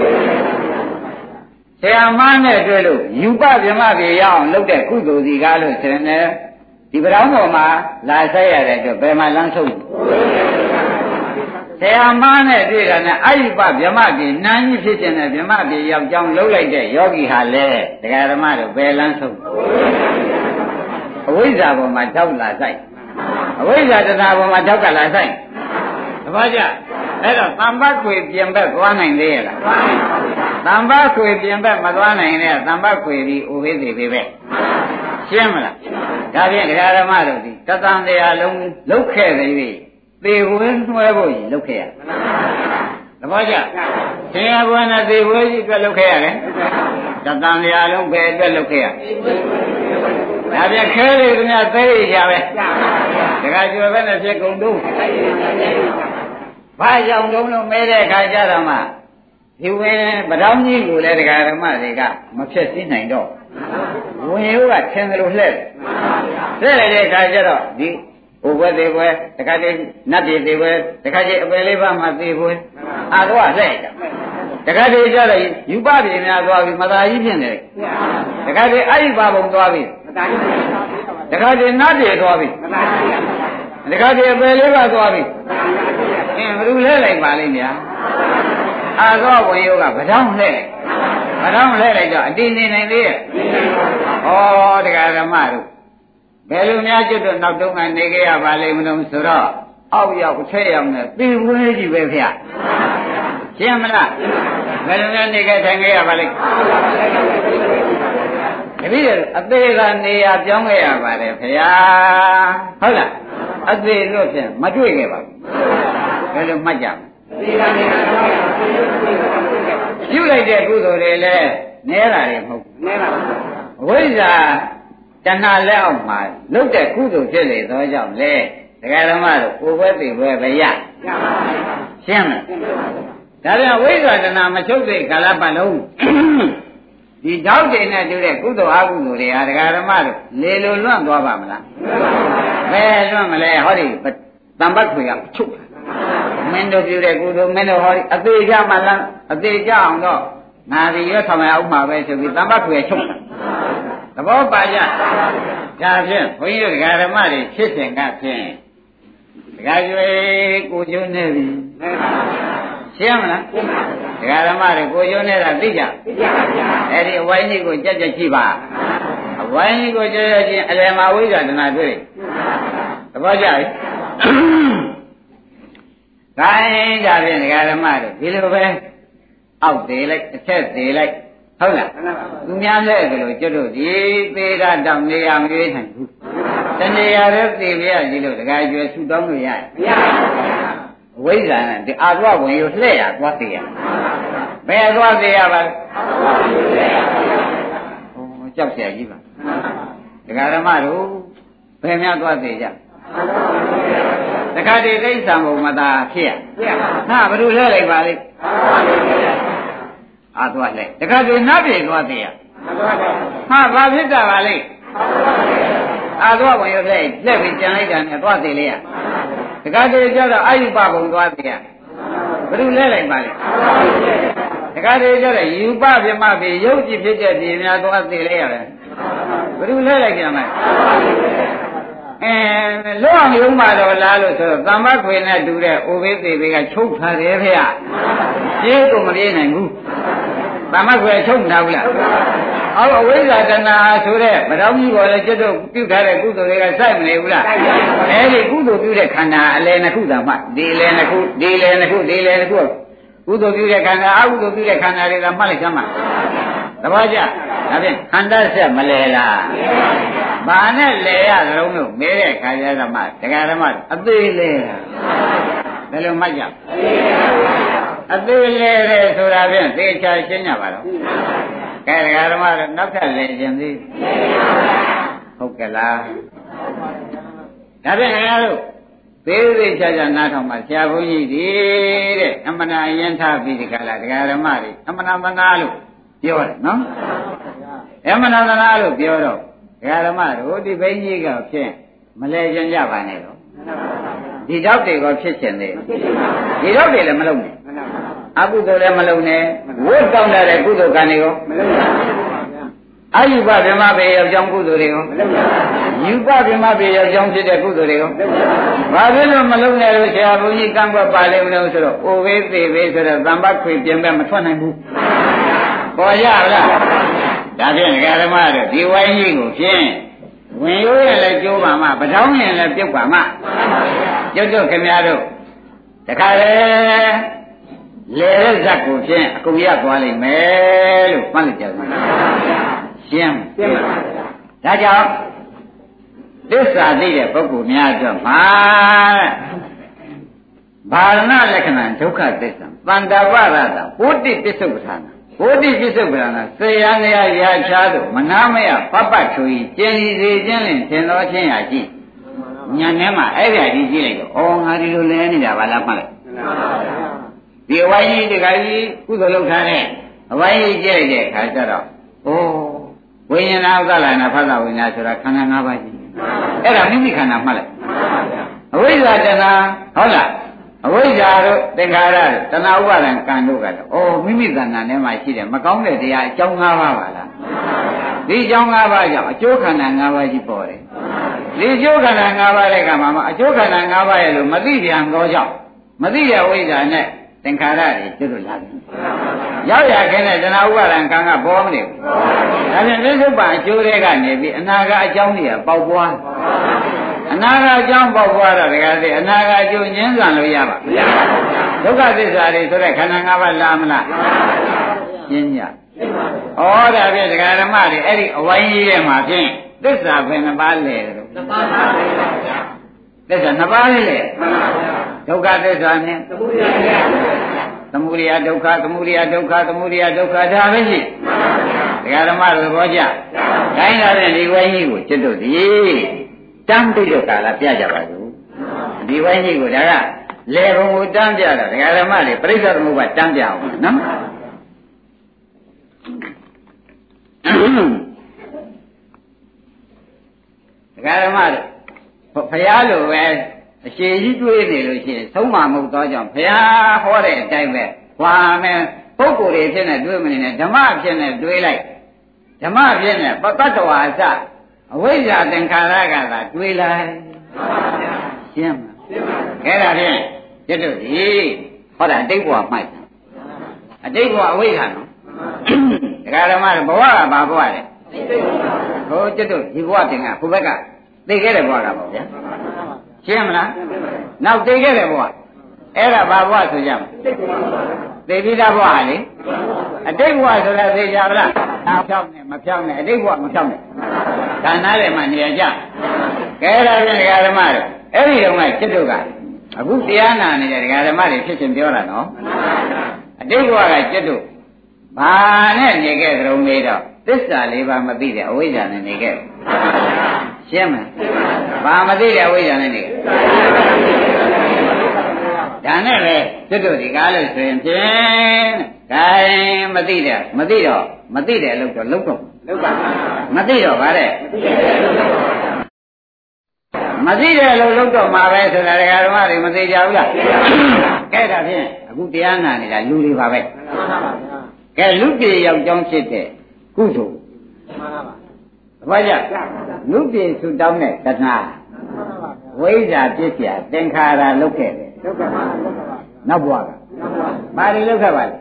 ဆရာမနဲ့တွေ့လို့ယူပဗြဟ္မပြေရအောင်လုပ်တဲ့ကုသိုလ်ကြီးကားလို့ဆိုရင်လည်းဒီပရောင်းပေါ်မှာလာဆက်ရတဲ့အတွက်ဘယ်မှာလမ်းဆုံးဆရာမနဲ့တွေ့တာနဲ့အယုပဗြဟ္မပြည်နန်းကြီးဖြစ်ခြင်းနဲ့ဗြဟ္မပြည်ရောက်ကြောင်းလှုပ်လိုက်တဲ့ယောဂီဟာလေတရားဓမ္မတို့ဘယ်လန်းဆုံးအဝိဇ္ဇာပေါ်မှာထောက်လာဆိုင်အဝိဇ္ဇာတရားပေါ်မှာထောက်ကလာဆိုင်တပည့်ကြအဲ့တော့သံဘခွေပြင်ဘက်သွားနိုင်သေးရဲ့လားသံဘခွေပြင်ဘက်မသွားနိုင်တဲ့သံဘခွေဒီဥပိသေပဲရှင်းမလားဒါဖြင့်တရားဓမ္မတို့ဒီတသံတရားလုံးလုတ်ခဲ့တယ်ပြီသေဝဲနှွဲဖို့ကြီးလုတ်ခဲ့ရတပည့်ကြသင်္ဃဘဝနဲ့သေဝဲကြီးအတွက်လုတ်ခဲ့ရတယ်တသံတရားလုံးပဲအတွက်လုတ်ခဲ့ရဒါပြခဲလေခင်ဗျာသိရကြပဲတခါကျွယ်ပဲနဲ့ဖြစ်ကုန်တော့ဘာကြောင့်တုံးလို့မဲတဲ့အခါကျတော့မှဒီဝင်ပတောင်းကြီးကိုလည်းတရားဓမ္မတွေကမဖြစ်သိနိုင်တော့ဝင်ရိုးကထင်တယ်လို့လှဲ့တယ်လှဲ့တဲ့အခါကျတော့ဒီဘုဘွယ်သေးဘွယ်တခါတည်းနတ်ပြည်သေးဘွယ်တခါကျအပယ်လေးပါးမှသေးဘွယ်အာတော့လှဲ့တာတခါတည်းကျတော့ယူပပြည်များသွားပြီးမသာကြီးဖြစ်နေတယ်တခါတည်းအဲ့ဒီပါဘုံသွားပြီးတခါတည်းနတ်ပြည်သွားပြီးတခါတည်းအပယ်လေးပါးသွားပြီးဘယ်လိုလဲလိုက်ပါလိမ့်များအာသောဝင်ယောကဗဒောင်းလဲဗဒောင်းလဲလိုက်တော့အတိနေနိုင်သေးရဲ့ဩတရားဓမ္မတို့ဘယ်လိုများကျွတ်တော့နောက်တုန်းကနေခဲ့ရပါလိမ့်မလို့ဆိုတော့အောက်ရောက်အထက်ရောက်နေသေဝဲကြီးပဲဗျရှင်းမလားဘယ်လိုများနေခဲ့ထိုင်ခဲ့ရပါလိမ့်တပည့်တော်အသေးကနေရပြောင်းခဲ့ရပါတယ်ခင်ဗျာဟုတ်လားအသေးလို့ဖြင့်မတွေ့ခဲ့ပါဘူးဘယ်လိုမှတ်ကြမလဲပြုလိုက်တဲ့ကုသိုလ်တွေလည်းနဲတာတွေမဟုတ်ဘူးနဲပါဘူးအဝိဇ္ဇာတဏှာလက်အောက်မှာလုတ်တဲ့ကုသိုလ်ဖြစ်လေသောကြောင့်လေဒကာဓမ္မတို့ကိုယ်ပဲသိပဲပဲရပါဘူးရှင်းမလားဒါပြန်ဝိဇ္ဇာတဏှာမချုပ်တဲ့ကာလပတ်လုံးဒီဓာတ်တွေနဲ့တူတဲ့ကုသိုလ်အကုသိုလ်တွေဟာဒကာဓမ္မတို့လေလိုလွန့်သွားပါမလားဘယ်လွန့်မလဲဟောဒီတံပတ်ခွေကချုပ်မင်းတို့ပြုတဲ့ကုသိုလ်မင်းတို့ဟောဒီအသေးကြမှလားအသေးကြအောင်တော့ငါဒီရွတ်ဆောင်ရအောင်မှာပဲဆိုပြီးတံပတ်ခွေချုပ်သဘောပါကြဒါဖြင့်ဘုန်းကြီးတို့ဒကာဓမ္မတွေဖြစ်စဉ်ကဖြင့်ဒကာကျွေးကိုကျိုးနေပြီရှင်းမလားဒကာဓမ္မတွေကိုကျိုးနေတာသိကြအဲ့ဒီအဝိုင်းကြီးကိုကြက်ကြက်ကြည့်ပါအဝိုင်းကြီးကိုကြက်ကြက်ချင်းအလယ်မှာဝိဇ္ဇာတဏှာတွေ့သဘောကျပြီဒါရင်ဒါဖြင့်ဒကာဓမ္မတို့ဒီလိုပဲအောက်သေးလိုက်အထက်သေးလိုက်ဟုတ်လားသူများလဲကလေးကျွတ်တို့ဒီသေးတာတောင်နေရမရွေးနိုင်ဘူးတဏှာရတဲ့သေပြရကြီးလို့ဒကာကျွယ်ဆူတောင်းလို့ရမရဘူးဝိဇ္ဇာနဲ့ဒီအာသွားဝင်ရလှဲ့ရသွားသေးရဘယ်သွားသေးရပါလဲဟောကြောက်เสียကြီးပါဒကာဓမ္မတို့ဘယ်များသွားသေးကြတခါတည်းသိစ္စာမုံမသာဖြစ်ရဟာဘယ်လိုလဲလိုက်ပါလိမ့်အာသွားလဲတခါတည်းနတ်ပြည်သွားသေးရဟာဘာဖြစ်တာပါလိမ့်အာသွားဝင်ရလဲလက်ပြီးကြံလိုက်တာနဲ့သွားသေးလေရတခါတည်းကျတော့အယုပဘုံသွားသေးရဘယ်လိုလဲလိုက်ပါလိမ့်တခါတည်းကျတော့ယူပပြမပြီရုပ်ကြည့်ဖြစ်တဲ့ပြည်များသွားသေးလေရတယ်ဘယ်လိုလဲလိုက်ကြမှာလွတ်အောင်ရုံးပါတော့လားလို့ဆိုတော့သမ္မခွေနဲ့တူတဲ့အိုဘေးသေးဘေးကချုပ်ထားတယ်ဖေရပြေးကိုမပြေးနိုင်ဘူးသမ္မခွေချုပ်မထားဘူးလားအော်အဝိဇ္ဇာတဏှာဆိုတဲ့မတော်ကြီးပေါ်လဲကျွတ်တို့ပြုထားတဲ့ကုသိုလ်တွေကစိုက်မနေဘူးလားအဲဒီကုသိုလ်ပြုတဲ့ခန္ဓာအလယ်နှစ်ခုသာမှဒီလယ်နှစ်ခုဒီလယ်နှစ်ခုဒီလယ်နှစ်ခုကုသိုလ်ပြုတဲ့ခန္ဓာအကုသိုလ်ပြုတဲ့ခန္ဓာတွေကမှတ်လိုက်စမ်းပါသဘောကျဒါဖြင့်ခန္ဓာဆက်မလဲလားဘာနဲ့လဲရကြုံလို့မဲတဲ့ခါကျတော့မှဒကာဓမ္မအသေးလဲဘယ်လိုမှတ်ကြအသေးလဲတဲ့ဆိုတာဖြင့်သေချာရှင်းကြပါတော့ကဲဒကာဓမ္မတော့နောက်ထပ်လဲခြင်းသေးဟုတ်ကဲ့လားဒါဖြင့်ခင်ဗျားတို့သေးသေးချာချာနားထောင်ပါဆရာဘုန်းကြီးဒီတဲ့အမှန်အရင်ထားပြီးဒီကလာဒကာဓမ္မတွေအမှန်မနာလို့ပြောတယ်နော်အမှန်သနာလို့ပြောတော့ဒကာဓမ္မတို့ဒီဘိန်းကြီးကဖြင့်မလဲကျင်ကြပါနဲ့တော့ဒီတော့တွေကဖြစ်ချင်သေးဒီတော့တွေလည်းမလုံးနဲ့အကုသိုလ်လည်းမလုံးနဲ့ဝတ်တောင်းတဲ့ကုသိုလ်ကံတွေရောမလုံးပါဘူးအာယုပဗြဟ္မဘေယောက်ျောင်းကုသိုလ်တွေကိုယူပဗြဟ္မဘေယောက်ျောင်းဖြစ်တဲ့ကုသိုလ်တွေကိုဘာဖြစ်လို့မလုပ်နဲ့လို့ဆရာဘုန်းကြီးကံကွက်ပါလိမ့်မလို့ဆိုတော့အိုဘေးသေးဘေးဆိုတော့သံပတ်ခွေပြင်မဲ့မထွက်နိုင်ဘူးပေါ်ရလားဒါဖြင့်ဓမ္မတို့ဒီဝိုင်းကြီးကိုဖြင့်ဝင်ရိုးရလည်းကျိုးပါမှပထောင်းရင်လည်းပြုတ်ပါမှကျွတ်တို့ခင်ဗျားတို့တခါလေလေတဲ့ဇက်ကိုဖြင့်အကုန်ရသွားလိမ့်မယ်လို့မှတ်လိုက်ကြပါရှင်းပါဒါကြောင့်သစ္စာသိတဲ့ပုဂ္ဂိုလ်များအတွက်မှာဘာရဏလက္ခဏာဒုက္ခသစ္စာတန်တဝရတာဘုဒ္ဓပစ္စုပ္ပထာနာဘုဒ္ဓပစ္စုပ္ပထာနာစေယနေယရာချားတို့မနာမယပပ္ပထူဤကျင်စီစေခြင်းလင်သင်တော်ချင်းရာရှိညံထဲမှာအဲ့ဒါကြီးကြည့်လိုက်တော့ဩငါဒီလိုလဲနေတာပါလားမှတ်လိုက်ဒီအဝိုင်းကြီးတခါကြီးကုသိုလ်လုပ်ထားတဲ့အဝိုင်းကြီးကြည့်လိုက်တဲ့အခါကျတော့ဩဝိညာဏဥဒ္ဒလနာဖသဝိညာဆိုတာခန္ဓာ၅ပါးကြီးအဲ့ဒါမိမိခန္ဓာမှတ်လိုက်အဝိဇ္ဇာတဏှာဟုတ်လားအဝိဇ္ဇာတို့သင်္ခါရတို့တဏှာဥပါဒံကံတို့ကတော့ဩမိမိသဏ္ဍာန်ထဲမှာရှိတယ်မကောင်းတဲ့တရားအကြောင်း၅ပါးပါလားဒီအကြောင်း၅ပါးကြောင့်အကျိုးခန္ဓာ၅ပါးကြီးပေါ်တယ်ဒီအကျိုးခန္ဓာ၅ပါးတဲ့ကမှာအကျိုးခန္ဓာ၅ပါးရဲ့လို့မသိပြန်တော့ကြောင့်မသိတဲ့ဝိဇ္ဇာနဲ့သင်္ခါရတွေကျွတ်လာတယ်ရောက်ရခင်းတဲ့တဏှာဥပါဒံကံကပေါ်မနေဘူးဒါဖြင့်ပြစ္ဆုတ်ပန်အကျိုးတွေကနေပြီးအနာကအကြောင်းတွေကပေါက်ပွားအနာကအကြောင်းပေါက်ပွားတော့တကယ်သိအနာကအကျိုးညှင်းဆန်လို့ရပါမရပါဘူးဒုက္ခသစ္စာတွေဆိုတဲ့ခန္ဓာ၅ပါးလားမလားရှင်းညဩဒါဖြင့်ဒကာဓမ္မတွေအဲ့ဒီအဝိုင်းကြီးထဲမှာဖြင့်သစ္စာဘယ်နှပါးလဲလို့2ပါးပါပဲဗျာသစ္စာ2ပါးလေမှန်ပါဗျာဒုက္ခသစ္စာနဲ့သမုဒယဒုက္ခသမုဒယဒုက္ခသမုဒယဒုက္ခဒါပဲရှိမှန်ပါဗျာဒကာဓမ္မတို့သဘောကျခိုင်းလာတဲ့ဒီဝိုင်းကြီးကိုจิตတို့ဒီတမ်းတိတဲ့ကာလပြကြပါစို့ဒီဝိုင်းကြီးကိုဒါကလေဘုံကိုတမ်းပြတာဒကာဓမ္မတွေပြိဿသမုပ္ပါတမ်းပြအောင်နော်ဒကာဓမ္မတို့ဘုရားလိုပဲအရှိကြီးတွေးနေလို့ရှိရင်သုံးမှာမဟုတ်တော့ကြောင့်ဘုရားဟောတဲ့အတိုင်းပဲဟွာမယ်ပုဂ္ဂိုလ်တွေဖြစ်နေတွေးမနေနဲ့ဓမ္မဖြစ်နေတွေးလိုက်ဓမ္မဖြစ်နေပတ္တဝါအစအဝိဇ္ဇာသင်္ခါရကသာတွေးလိုက်ရှင်းမှာအဲ့ဒါဖြင့်ကျွတ်တို့ဒီဟောတာအတိတ်ဘဝမှိုက်အတိတ်ဘဝအဝိဇ္ဇာနော်ဒကာဓမ္မတို့ဘဝကဘာဘဝလဲဟိုကျွတ်တို့ဒီဘဝတင်ကဟိုဘက်ကသိခဲ့တဲ့ဘဝကပေါ့ဗျာရှင်းမလားနောက်သိခဲ့တဲ့ဘဝအဲ့ဒါဘာဘဝဆိုကြမလဲသိပြီးသားဘဝလေအတိတ်ဘဝဆိုတာသိကြပါလားဖြောင်းနဲ့မဖြောင်းနဲ့အတိတ်ဘဝမဖြောင်းနဲ့ဌာနထဲမှာနေရကြကဲဒါဖြင့်ဒကာဓမ္မတို့အဲ့ဒီတော့ကจิตတို့ကအခုတရားနာနေတဲ့ဒကာဓမ္မတွေဖြစ်ချင်းပြောတာနော်အတိတ်ဘဝကจิตတို့ဘာနဲ့နေခဲ့ကြုံမေးတော့သစ္စာ၄ပါးမသိတဲ့အဝိဇ္ဇာနဲ့နေခဲ့ရှင်းမလားဘာမသိတဲ့အဝိဇ္ဇာနဲ့နေခဲ့ဒါနဲ့ပဲကျွတ်တို့ဒီကားလို့ဆိုရင်ဖြင့်ခိုင်းမသိတော့မသိတဲ့အလုပ်တော့လုပ်တော့မသိတော့ဗါတဲ့မသိတဲ့အလုပ်လုပ်တော့မှာပဲဆိုတာဒကာဓမ္မတွေမသိကြဘူးလားကဲဒါဖြင့်အခုတရားနာနေတာလူတွေပါပဲကဲလူပြေရောက်ကြောင်းဖြစ်တဲ့ကုသိုလ်ဘာကြလူပြေဆူတောင်းတဲ့တဏှာဝိဇ္ဇာပြစ်ပြသင်္ခါရလုတ်ခဲ့တယ်နောက်ဘဝကဘာတွေလုတ်ခဲ့ပါလဲ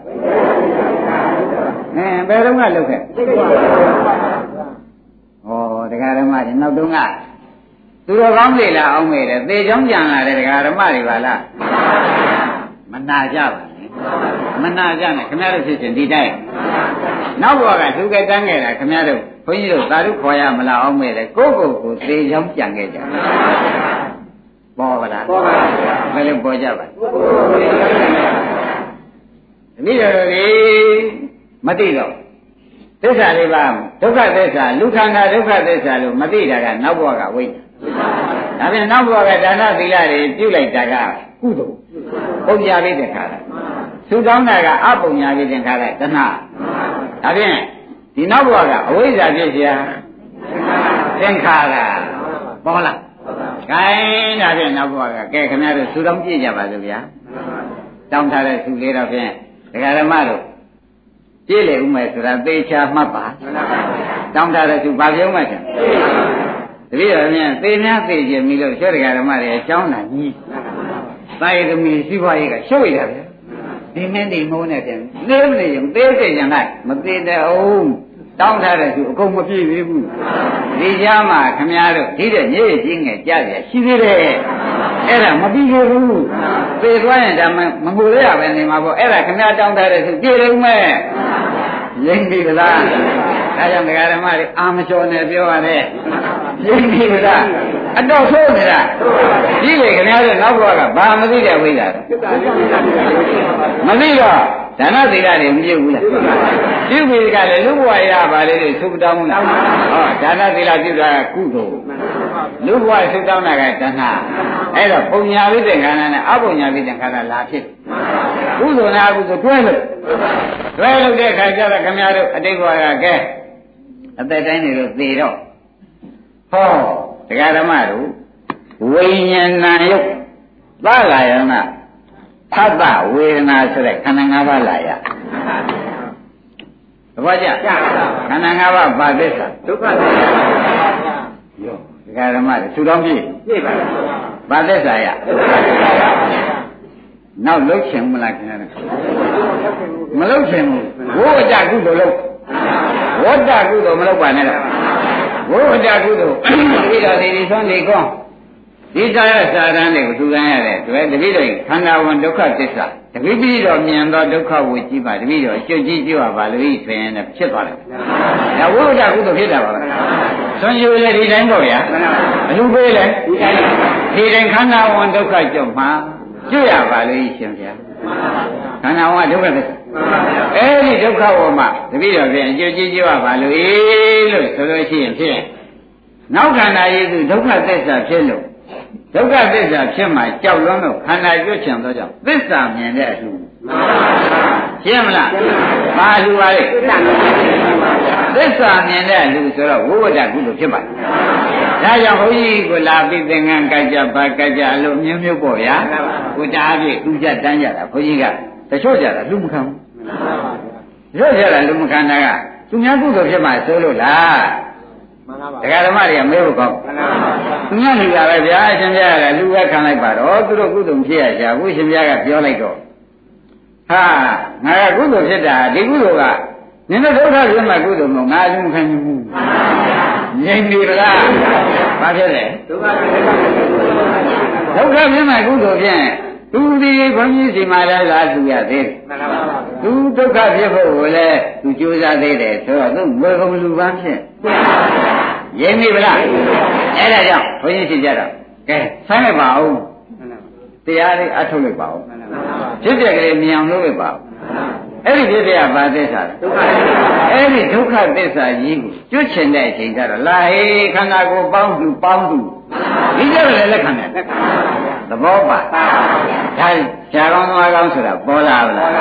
ဘယ်တော့ကလုတ်ခဲ့ဩတရားဓမ္မတွေနောက်တုန်းကသူတော်ကောင်းလေလားအောင်မေတယ်သေချောင်းကြံလာတဲ့တရားဓမ္မတွေပါလားမနာကြပါနဲ့မနာကြနဲ့ခင်ဗျားတို့ဖြစ်ချင်းဒီတိုင်းနောက်ဘဝကသူကတန်းခဲ့တာခင်ဗျားတို့ဘုန်းကြီးတို့သာဓုခေါ်ရမလားအောင်မေတယ်ကိုယ့်ကိုယ်ကိုသေချောင်းကြံခဲ့ကြပေါ်ပါလားပေါ်ပါဘယ်လိုပေါ်ကြပါဒီလိုလေမသိတော့သစ္စာလေးပါဒုက္ခသစ္စာလူခန္ဓာဒုက္ခသစ္စာလို့မသိတာကနောက်ဘဝကဝိဇ္ဇာဒါပြန်နောက်ဘဝကဒါနသီလတွေပြုလိုက်တာကကုသိုလ်ပုံညာလေးတဲ့ခါလားသူတောင်းတာကအပုံညာလေးတဲ့ခါလားတဏှာဒါပြန်ဒီနောက်ဘဝကအဝိဇ္ဇာဖြစ်เสียသင်္ခါရပေါ်လားခိုင်းဒါဖြင့်နောက်ဘဝကကဲခင်ဗျားတို့သူတော်ပြည့်ကြပါစို့ဗျာတောင်းထားတဲ့သူလေးတော့ဖြင့်ဒကာဓမ္မတို့ပြည့်လေဥမဲ့ဆိုတာသေချာမှတ်ပါတတောင်းထားတဲ့သူဘာပြောမှချင်တပည့်တော်များသေများသေခြင်းပြီလို့ကျောတရားဓမ္မတွေအကြောင်းတာကြီးသာယသမီးစီးပွားရေးကရှုပ်ရတာဗျဒီမင်းဒီမိုးနဲ့ပြန်သေးမနေရင်သေးစိတ်ကြံလိုက်မသေးတဲ့အောင်တောင်းထားတဲ့သူအကုန်မပြည့်သေးဘူးဒီကြားမှာခမည်းတော်ဒီတဲ့ညစ်ကြီးငယ်ကြရရှိသေးတယ်အဲ့ဒါမပြီးသေးဘူးသေသွားရင်ဒါမငိုရရပဲနေမှာပေါ့အဲ့ဒါခမည်းတောင်းထားတဲ့သူပြည့်လုံးမဲ့ရင်းပြီလားဒါကြောင့်ဒကာဓမ္မတွေအာမလျှော်နဲ့ပြောရတယ်ရင်းပြီလားအတော့ဆိုးနေတာဒီလေခင်ဗျားတို့နောက်ဘဝကဘာမသိတဲ့ဝိဇ္ဇာမသိတော့ဒါနသီလတွေမပြုတ်ဘူးလားပြုတ်ပြီကလည်းလူဘဝရပါလေလို့သုတောင်းလားဟောဒါနသီလပြုတ်တာကကုသိုလ်လူဘဝသုတောင်းတာကတဏှာအဲ့တော့ပုံညာပိတ္တခန္ဓာနဲ့အပုံညာပိတ္တခန္ဓာလာဖြစ်ကုသိုလ်နဲ့အကုသိုလ်တွဲလို့တဲ့အခါကျတော့ခင်ဗျားတို့အတိတ်ဘဝကကဲအသက်တိုင်းတွေလို့သေတော့ဟောတရားဓမ္မတို့ဝိညာဏယုတ်သလာယနာသတ္တဝေဒနာဆိုတဲ့ခန္ဓာ၅ပါးလာရသဘောကျခန္ဓာ၅ပါးဘာသစ္စာဒုက္ခသစ္စာယောတရားဓမ္မတွေသူတော်ပြည့်ပါဘာသစ္စာရနောက်လှုပ်ချင်မလားခင်ဗျာမလှုပ်ချင်ဘူးဘိုးအကြကုသိုလ်လှုပ်ဝတ္တကုသိုလ်မလှုပ်ပါနဲ့တော့ဘိုးအကြကုသိုလ်ဒီတော်ဒီဆုံးနေကောဒီတရားစာတန်းတွေကိုထူခံရတဲ့တွေ့တပိတော့ခန္ဓာဝန်ဒုက္ခသစ္စာတပိပိတော့မြင်သောဒုက္ခဝေကြည့်ပါတပိတော့ကျွတ်ကြည့်ကြည့်ပါလို့ဤဆိုရင်လည်းဖြစ်သွားတယ်။ဒါဝိဝဒကုသိုလ်ဖြစ်တာပါပဲ။ဆွန်ယူလေဒီတိုင်းပေါ့ဗျာ။အလူပေးလေဒီတိုင်းခန္ဓာဝန်ဒုက္ခကြောင့်မှကျွတ်ရပါလို့ဤရှင်ဗျာ။ခန္ဓာဝန်ဒုက္ခသစ္စာအဲဒီဒုက္ခဝမှာတပိတော့ပြန်ကျွတ်ကြည့်ကြည့်ပါလို့ဤလို့ဆိုလို့ရှိရင်ဖြစ်နောက်ခန္ဓာရည်သူဒုက္ခသစ္စာဖြစ်လို့ဒုက္ခသစ္စာဖြစ်မှကြောက်လွန်းလို့ခန္ဓာကျွတ်ချင်သောကြောင့်သစ္စာမြင်တဲ့အလှရှင်းမလားဘာလူပါလဲသစ္စာမြင်တဲ့အလှဆိုတော့ဝိဝဒ္ဒကုသိုလ်ဖြစ်ပါတယ်ဒါကြောင့်ဘုန်းကြီးကိုလာပြီးသင်္ကန်းကြိုက်ကြပါကြိုက်ကြအလိုမျိုးမျိုးပေါ့ဗျာကိုတားပြည့်သူကြတန်းကြတာဘုန်းကြီးကတချို့ကြတာလူမခံဘူးတချို့ကြတာလူမခံတာကသူများကုသိုလ်ဖြစ်မှဆိုလို့လားတရားဓမ္မတွေကမေးဖို့ကောင်းသူများလူလာပဲဗျာအရှင်ဘုရားကလူပဲခံလိုက်ပါတော့သူတို့ကုသိုလ်ဖြစ်ရကြဘူးရှင်ဘုရားကပြောလိုက်တော့ဟာငါကကုသိုလ်ဖြစ်တာဒီကုသိုလ်ကနင်တို့ဒုက္ခဖြစ်မှကုသိုလ်မဟုတ်ငါလူမခံဘူးငြိမ်နေလားဘာဖြစ်လဲဒုက္ခဖြစ်မှကုသိုလ်ဖြင့်သူဒီဘုန်းကြီးစီမှာလည်းလာသူရသေးတယ်သူဒုက္ခဖြစ်ဖို့ကိုလည်းသူကြိုးစားသေးတယ်ဆိုတော့သူဘယ်ကုန်လူပန်းဖြစ်ရင်းမိဗလားအဲ့ဒါကြောင့်ဘုန်းကြီးစီကြတော့ကဲဆိုင်းလိုက်ပါဦးတရားလေးအထုတ်လိုက်ပါဦးဖြစ်တဲ့ကလေးမြင်အောင်လုပ်လိုက်ပါဦးအဲ့ဒီဖြစ်တဲ့ကဘာသစ္စာလဲဒုက္ခအဲ့ဒီဒုက္ခသစ္စာကြီးကိုကျွတ်ချင်တဲ့အချိန်ကျတော့လာဟေးခန္ဓာကိုယ်ပေါင်းသူဒီကြလည်းလက်ခံတယ်သဘောပါဒါရှားကောင်းသွားကောင်းဆိုတာပေါ်လာဘူးလား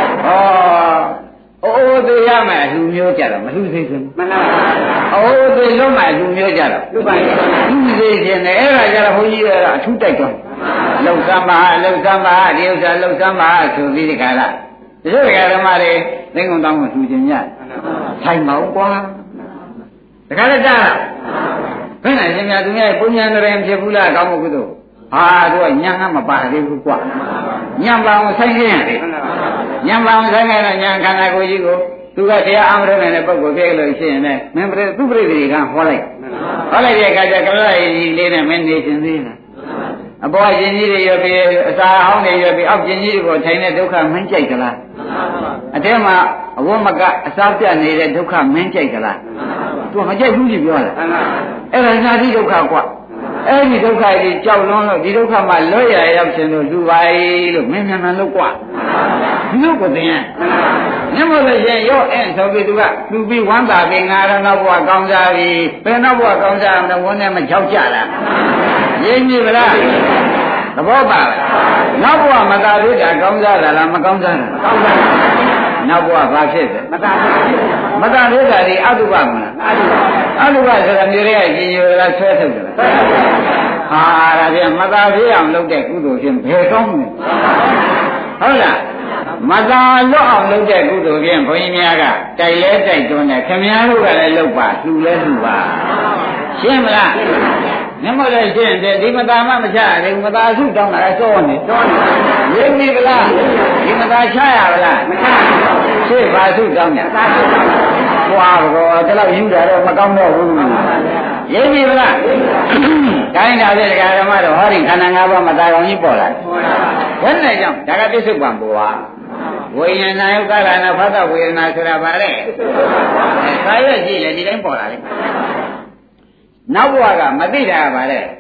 အိုးသေးရမယ်လူမျိုးကြတော့မလူသေးဘူးမှန်ပါအိုးသေးလုံးမယ်လူမျိုးကြတော့လူပါလူသေးခြင်းနဲ့အဲ့ဒါကြတော့ဘုန်းကြီးကအထူးတိုက်တော့လှုပ်သမ်းပါဒီဥစ္စာလှုပ်သမ်းပါဆိုပြီးဒီကလာဒီလိုကဓမ္မတွေသိငုံတောင်းကိုထူခြင်းညဆိုင်ပါဦးကွာတခါလည်းကြားဘယ်နဲ့ရှင်များသူများပုံညာတွေဖြစ်ဘူးလားကောင်းမှုကုသိုလ်ဟာသူကညံကမပါသေးဘူးကွာညံပါအောင်ဆိုင်ခြင်းရတယ်ညံပါအောင်ဆိုင်ခဲ့တော့ညံခန္ဓာကိုယ်ကြီးကိုသူကတရားအမှန်တည်းနဲ့ပုဂ္ဂိုလ်ဖြစ်လို့ရှိရင်လည်းမင်းသူပြိတိကဟောလိုက်တဲ့အခါကျကလရည်ကြီးလေးနဲ့မင်းနေခြင်းသေးလားအပေါ်ရှင်ကြီးတွေရပြီးအစာဟောင်းတွေရပြီးအောက်ရှင်ကြီးတွေကိုထိုင်တဲ့ဒုက္ခမင်းကြိုက်ကြလားအတဲမှာအဝတ်မကအစာပြတ်နေတဲ့ဒုက္ခမင်းကြိုက်ကြလားသူမကြိုက်ဘူးကြီးပြောတယ်အဲ့ဒါဇာတိဒုက္ခကွာအဲ့ဒီဒုက္ခကြီးကြောက်လွန်းလို့ဒီဒုက္ခမှာလွတ်ရရောက်ခြင်းလို့လူပါလို့မင်းမြန်မြန်လို့ကွာဒီလိုကိုသိရင်မြတ်မို့လို့ရှင်ရော့အဲ့ဆိုပြီးသူကလူပြီးဝမ်းသာပြီးငါတော့နောက်ဘဝကောင်းစားပြီဘယ်နောက်ဘဝကောင်းစားအောင်ဝန်းနဲ့မကြောက်ကြလားရင်းပြီဗလားသဘောပါလားနောက်ဘဝမသာဖြစ်တာကောင်းစားလားမကောင်းစားလားကောင်းစားနောက်ဘဝဘာဖြစ်လဲမသာဖြစ်တာဒီအတုပမလားအတုပဆိုတာမျိုးတွေကရှင်ရောလားဆွဲထုတ်တယ်ဟာဒါပြန်မသာဖြစ်အောင်လုပ်တဲ့ကုသိုလ်ဖြင့်ဘယ်ကောင်းမလဲဟုတ်လားမသာလွတ်အောင်လုပ်တဲ့ကုသိုလ်ဖြင့်ဘုန်းကြီးများကတိုက်လဲတိုက်တွန်းတယ်ခင်ဗျားတို့ကလည်းလုပ်ပါလှူလဲလှူပါရှင်းမလားမျက်မှောက်လည်းရှင်းတယ်ဒီမသာမှမချရဘူးမသာစုတောင်းတာလည်းစောနေရင်းပြီဗလားဒီမသာချရဗလားမချရှင်းပါစုတောင်းတယ်ဘွာတော့ဒီလောက်ယူတာတော့မကောင်းတော့ဘူးရင်းပြီဗလားကိုင်းတာပြတဲ့ဓမ္မတော့ဟောဒီခန္ဓာ၅ပါးမသာကောင်ကြီးပေါ်လာဘယ်နဲ့ကြောင့်ဒါကပြစ္ဆုတ်ပံပေါ်ပါဝိညာဏယုတ်ကလနာဖသဝေဒနာဆိုတာဗါတဲ့ခါရွက်ကြည့်လေဒီတိုင်းပေါ်လာလေနောက်ဘဝကမသိတာဗါတဲ့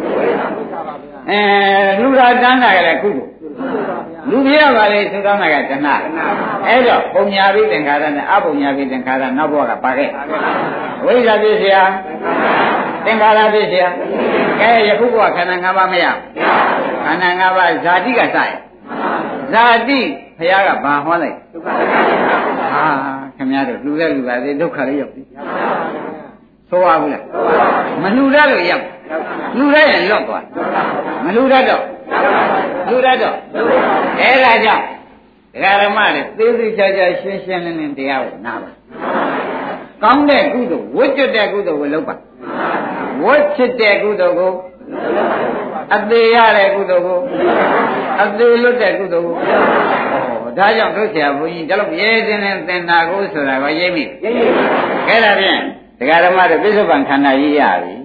လူသာတန်းတာကလည်းကုသိုလ်လူပြရပါလေသုတောင်းတာကတဏှာအဲ့တော့ပုံညာပြီးသင်္ခါရနဲ့အပုံညာပြီးသင်္ခါရနောက်ဘဝကပါခဲ့ဝိဇ္ဇာပြည့်စရာသင်္ခါရပြည့်စရာကဲယခုဘဝခန္ဓာ၅ပါးမရခန္ဓာ၅ပါးဇာတိကစရဇာတိဘုရားကဘာဟောလိုက်ဟာခင်ဗျားတို့လူတဲ့လူပါသေးဒုက္ခလေးရောက်ပြီဆိုပါဘူးလားမလူရလို့ရောက်လူရရင်လွတ်သွားမလူရတော့လူရတော့အဲ့ဒါကြောင့်ဒကာဓမ္မတွေသေးသေးချာချာရှင်းရှင်းလင်းလင်းတရားကိုနားပါကောင်းတဲ့ကုသိုလ်ဝတ်ကျွတ်တဲ့ကုသိုလ်ကိုလုပ်ပါဝတ်ချစ်တဲ့ကုသိုလ်ကိုအသေးရတဲ့ကုသိုလ်ကိုအသေးလွတ်တဲ့ကုသိုလ်ကိုဒါကြောင့်တို့ဆရာဘုန်းကြီးဒါလို့ရဲတင်းနဲ့သင်္တာကိုဆိုတာကရိပ်မိအဲ့ဒါဖြင့်ဒကာဓမ္မတို့ပြစ္ဆုတ်ပံခန္ဓာကြီးရပြီ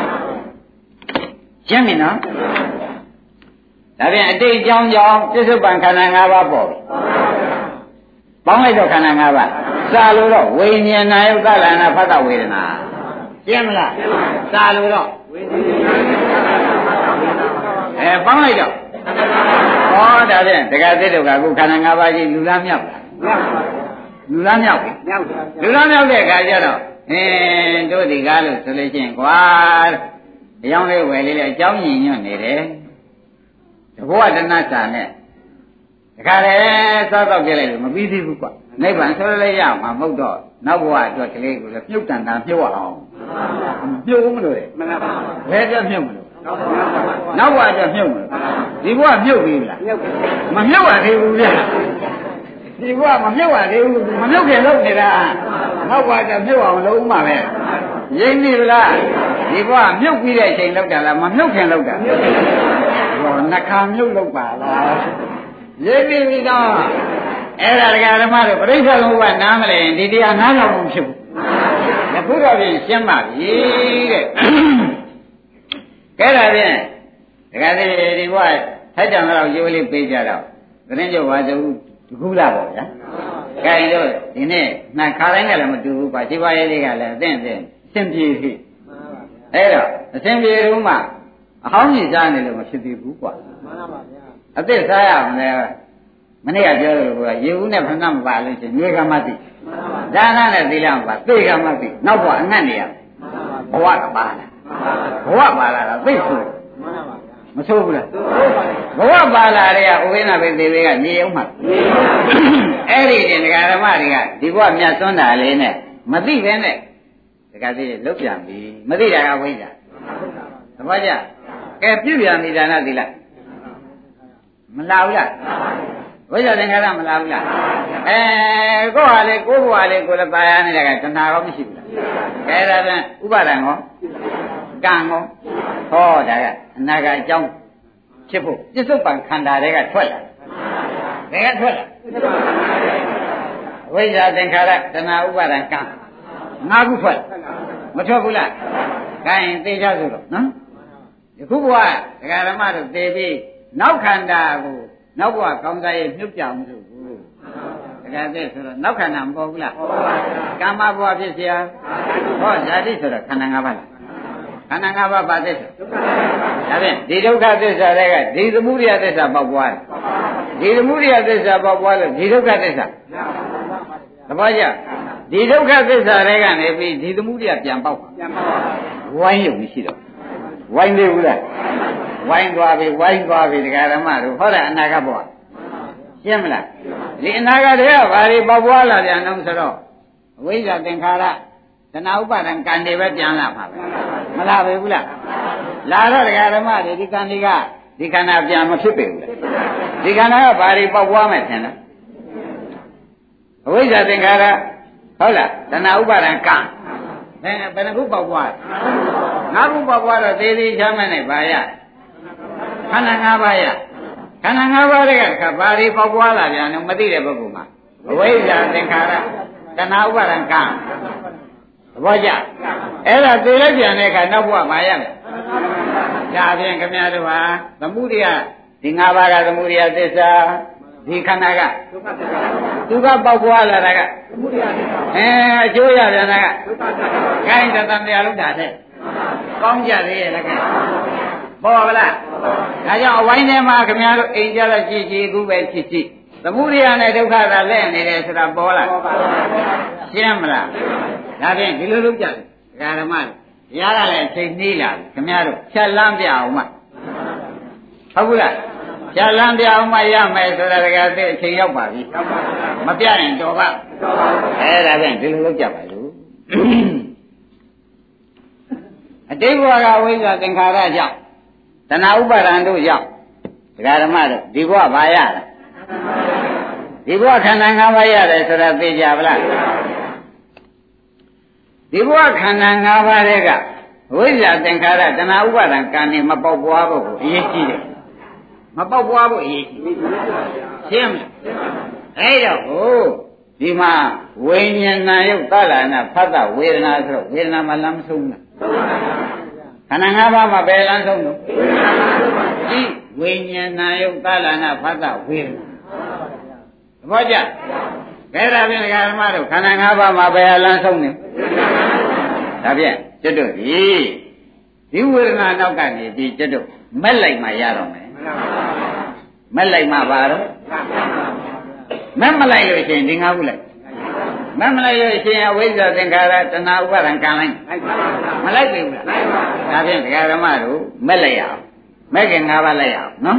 ရှင်းပြီနော်ဒါဖြင့်အတိတ်ကြောင်းကြောင့်ပြစ္ဆုတ်ပံခန္ဓာ၅ပါးပေါ်ပြီပေါင်းလိုက်တော့ခန္ဓာ၅ပါးစာလို့တော့ဝိညာဏယုတ်ကလနာဖသဝေဒနာရှင်းမလားစာလို့တော့ပေါင်းလိုက်တော့ဟောဒါဖြင့်ဒကာသစ်တို့ကအခုခန္ဓာ၅ပါးကြီးလူလားမြောက်လားလူလားမြောက်ပြီလူလားမြောက်တဲ့အခါကျတော့တို့ဒီကားလို့ဆိုလို့ချင်းကွာအကြောင်းလေးဝယ်လေးလေအကြောင်းညင်ညွတ်နေတယ်တဘောတဏ္ဍစာနဲ့တခါလေစောတော့ပြလိုက်လို့မပြီးသေးဘူးကွာနိဗ္ဗာန်ဆိုလည်းရမှာမဟုတ်တော့နောက်ဘဝအတွက်ကလေးကိုလည်းမြုပ်တန်တာမြုပ်အောင်မြုပ်မလို့လေမှန်ပါပါဘယ်အတွက်မြုပ်မလို့နောက်ဘဝအတွက်မြုပ်မလို့ဒီဘဝမြုပ်ပြီလားမမြုပ်ရသေးဘူးဗျာဒီဘဝမမြုပ်ရသေးဘူးမမြုပ်ခင်လုပ်နေတာနောက်ဘဝအတွက်မြုပ်အောင်လုပ်မှပဲရင်းနေလားဒီဘဝမြုပ်ပြီးတဲ့အချိန်လောက်တာလားမမြုပ်ခင်လောက်တာဟောနှခါမြုပ်လောက်ပါလားရင်းနေပြီတော့အဲ့ဒါဒကာဓမ္မတို့ပြိဿလုံးကနားမလဲဒီတရားနားတော့မဖြစ်ဘူးအခုတော့ပြင်ရှင်းပါပြီတဲ့ကဲဒါဖြင့်ဒကာသေးဒီဘဝထိုက်တံတော့ရိုးလေးပေးကြတော့သတင်းကျော်ပါသူတခုလားပေါ့ဗျာကဲတို့ဒီနေ့နှခါတိုင်းကလည်းမတူဘူးပါရှိပါရဲ့လေးကလည်းအသင့်အဆင်ပြေပြီအဲ့တော့အဆင်ပြေတော့မှအဟောင်းကြီးစားနေလို့မဖြစ်သေးဘူးကွာမှန်ပါဗျာအသက်စားရအောင်လဲမနေ့ကပြောလို့ကရေဦးနဲ့ဖဏမပါလို့ရှိရင်မြေကမသိဒါနနဲ့သီလမပါသေကမသိနောက်ဘဝအငတ်နေရဘဝကပါလားဘဝပါလာတာသိဆိုမဆိုးဘူးလားဘဝပါလာတဲ့ကဥပိ္ပနာပဲသေသေးကနေအောင်မှအဲ့ဒီတင်ဒကာဓမ္မတွေကဒီဘဝမြတ်စွန်းတာလေးနဲ့မသိပဲနဲ့ဒကာသေးလုတ်ပြန်ပြီမသိတာကဝိဇ္ဇာသဘောကျကဲပြုပြန်ပြီဒါနသီလမလာဘူးလားဝိဇ္ဇာသင်္ခါရမလာဘူးလားကိုယ်ဟာလေကိုယ်ဘဝလေးကိုယ်လည်းပါရနေတာကတဏှာရောမရှိဘူးလားကဲဒါပြန်ဥပါဒံရောကံရောဟောဒါကအနာဂတ်အကြောင်းဖြစ်ဖို့ပြစ္ဆုတ်ပံခန္ဓာတွေကထွက်လာဘယ်ကထွက်လာဝိဇ္ဇာသင်္ခါရတဏှာဥပါဒံကံ၅ခုထွက်မထွက်ဘူးလားကဲရင်သိကြဆိုတော့နော်ယခုဘဝဒကာဓမ္မတို့သိပြီးနောက်ခန္ဓာကိုနောက်ဘဝကောင်းစားရေးမြုပ်ကြအောင်လို့တကယ်တည်းဆိုတော့နောက်ခန္ဓာမပေါ်ဘူးလားကာမဘဝဖြစ်เสียဟောဇာတိဆိုတော့ခန္ဓာ၅ပါးလားခန္ဓာ၅ပါးပါသစ္စာဒါဖြင့်ဒီဒုက္ခသစ္စာတွေကဒီသမုဒိယသစ္စာပေါက်ပွားတယ်ဒီသမုဒိယသစ္စာပေါက်ပွားလို့ဒီဒုက္ခသစ္စာသဘောကျဒီဒုက္ခသစ္စာတွေကနေပြီးဒီသမုဒိယပြန်ပေါက်ပါဝိုင်းရုံမရှိတော့ဝိုင်းသေးဘူးလားဝိုင်းသွားပြီဒကာဓမ္မတို့ဟောတာအနာဂတ်ဘဝရှင်းမလားဒီအနာဂတ်တွေကဘာတွေပေါက်ပွားလာပြန်တော့ဆိုတော့အဝိဇ္ဇာသင်္ခါရတဏှာဥပါဒံကံတွေပဲပြန်လာမှာပဲမလာပဲဘူးလားလာတော့ဒကာဓမ္မတွေဒီကံတွေကဒီခန္ဓာပြန်မဖြစ်ပေဘူးလေဒီခန္ဓာကဘာတွေပေါက်ပွားမယ်ထင်လဲအဝိဇ္ဇာသင်္ခါရဟုတ်လားတဏှာဥပါဒံကံဘယ်နှခုပေါက်ပွားငါးခုပေါက်ပွားတော့သေးသေးချမ်းမဲ့နဲ့ပါရခန္ဓာ၅ပါးရခန္ဓာ၅ပါးတွေကဘာတွေပေါက်ပွားလာပြန်လို့မသိတဲ့ပုဂ္ဂိုလ်မှာအဝိဇ္ဇာသင်္ခါရတဏှာဥပါဒံကံသဘောကျအဲ့ဒါသိလိုက်ပြန်တဲ့အခါနောက်ဘဝမှာရမယ်ဒါဖြင့်ခင်ဗျားတို့ဟာသမုဒိယဒီ၅ပါးကသမုဒိယသစ္စာဒီခန္ဓာကဒုက္ခပေါက်ပွားလာတာကသမုဒိယသစ္စာအကျိုးရပြန်တာကခိုင်းတဲ့တန်တရားလုံးတာတဲ့ကောင်းကြသေးရဲ့လည်းကဲပေါ်ပါလားဒါကြောင့်အဝိုင်းထဲမှာခင်ဗျားတို့အိမ်ကြတော့ကြည်ကြည်ကူပဲဖြစ်ကြည့်သမုဒိယနဲ့ဒုက္ခသာလက်နေတယ်ဆိုတာပေါ်လာရှင်းမလားဒါဖြင့်ဒီလိုလုပ်ကြတယ်ဒကာဓမ္မတွေတရားကလည်းအချိန်နှီးလာပြီခင်ဗျားတို့ဖြတ်လန်းပြအောင်မဟုတ်ဘူးလားဖြတ်လန်းပြအောင်မရမယ်ဆိုတာဒကာသိအချိန်ရောက်ပါပြီမပြရင်တော်ပါအဲ့ဒါဖြင့်ဒီလိုလုပ်ကြပါလို့အတိတ်ဘဝကဝိဇ္ဇာသင်္ခါရကြောင့်တဏှာဥပါဒံတို့ကြောင့်ဒကာဓမ္မတို့ဒီဘဝဘာရလဲဒီဘဝခန္ဓာ၅ပါးရတယ်ဆိုတာသိကြပါလားဒီဘဝခန္ဓာ၅ပါးတွေကဝိဇ္ဇာသင်္ခါရတဏှာဥပါဒံကံနဲ့မပေါက်ပွားဖို့ကိုအရေးကြီးတယ်မပေါက်ပွားဖို့အရေးကြီးရှင်းမလားအဲ့တော့ဟိုဒီမှာဝိညာဏယုတ်သလနာဖတ်တာဝေဒနာဆိုတော့ဝေဒနာမှလမ်းမဆုံးဘူးခန္ဓာ၅ပါးမှာဘယ်လမ်းဆုံးလို့ဒီဝိညာဏယုတ်သလနာဖတ်တာဝေဒနာသဘောကျကဲဒါဖြင့်ဒကာဓမ္မတို့ခန္ဓာ၅ပါးမှာဘယ်လမ်းဆုံးနေဒါဖြင့်ကျွတ်တို့ဒီဝေဒနာနောက်ကနေဒီကျွတ်တို့မက်လိုက်မှရတော့မယ်မက်လိုက်မှပါတော့မက်မလိုက်လို့ရှိရင်ဒီ၅ခုလိုက်မက်မလိုက်လို့ရှိရင်အဝိဇ္ဇာသင်္ခါရတဏှာဥပါဒံကံလိုက်မလိုက်ပြီဘူးလားဒါဖြင့်ဒကာဓမ္မတို့မက်လိုက်ရအောင်မက်ကင်၅ပါးလိုက်ရအောင်နော်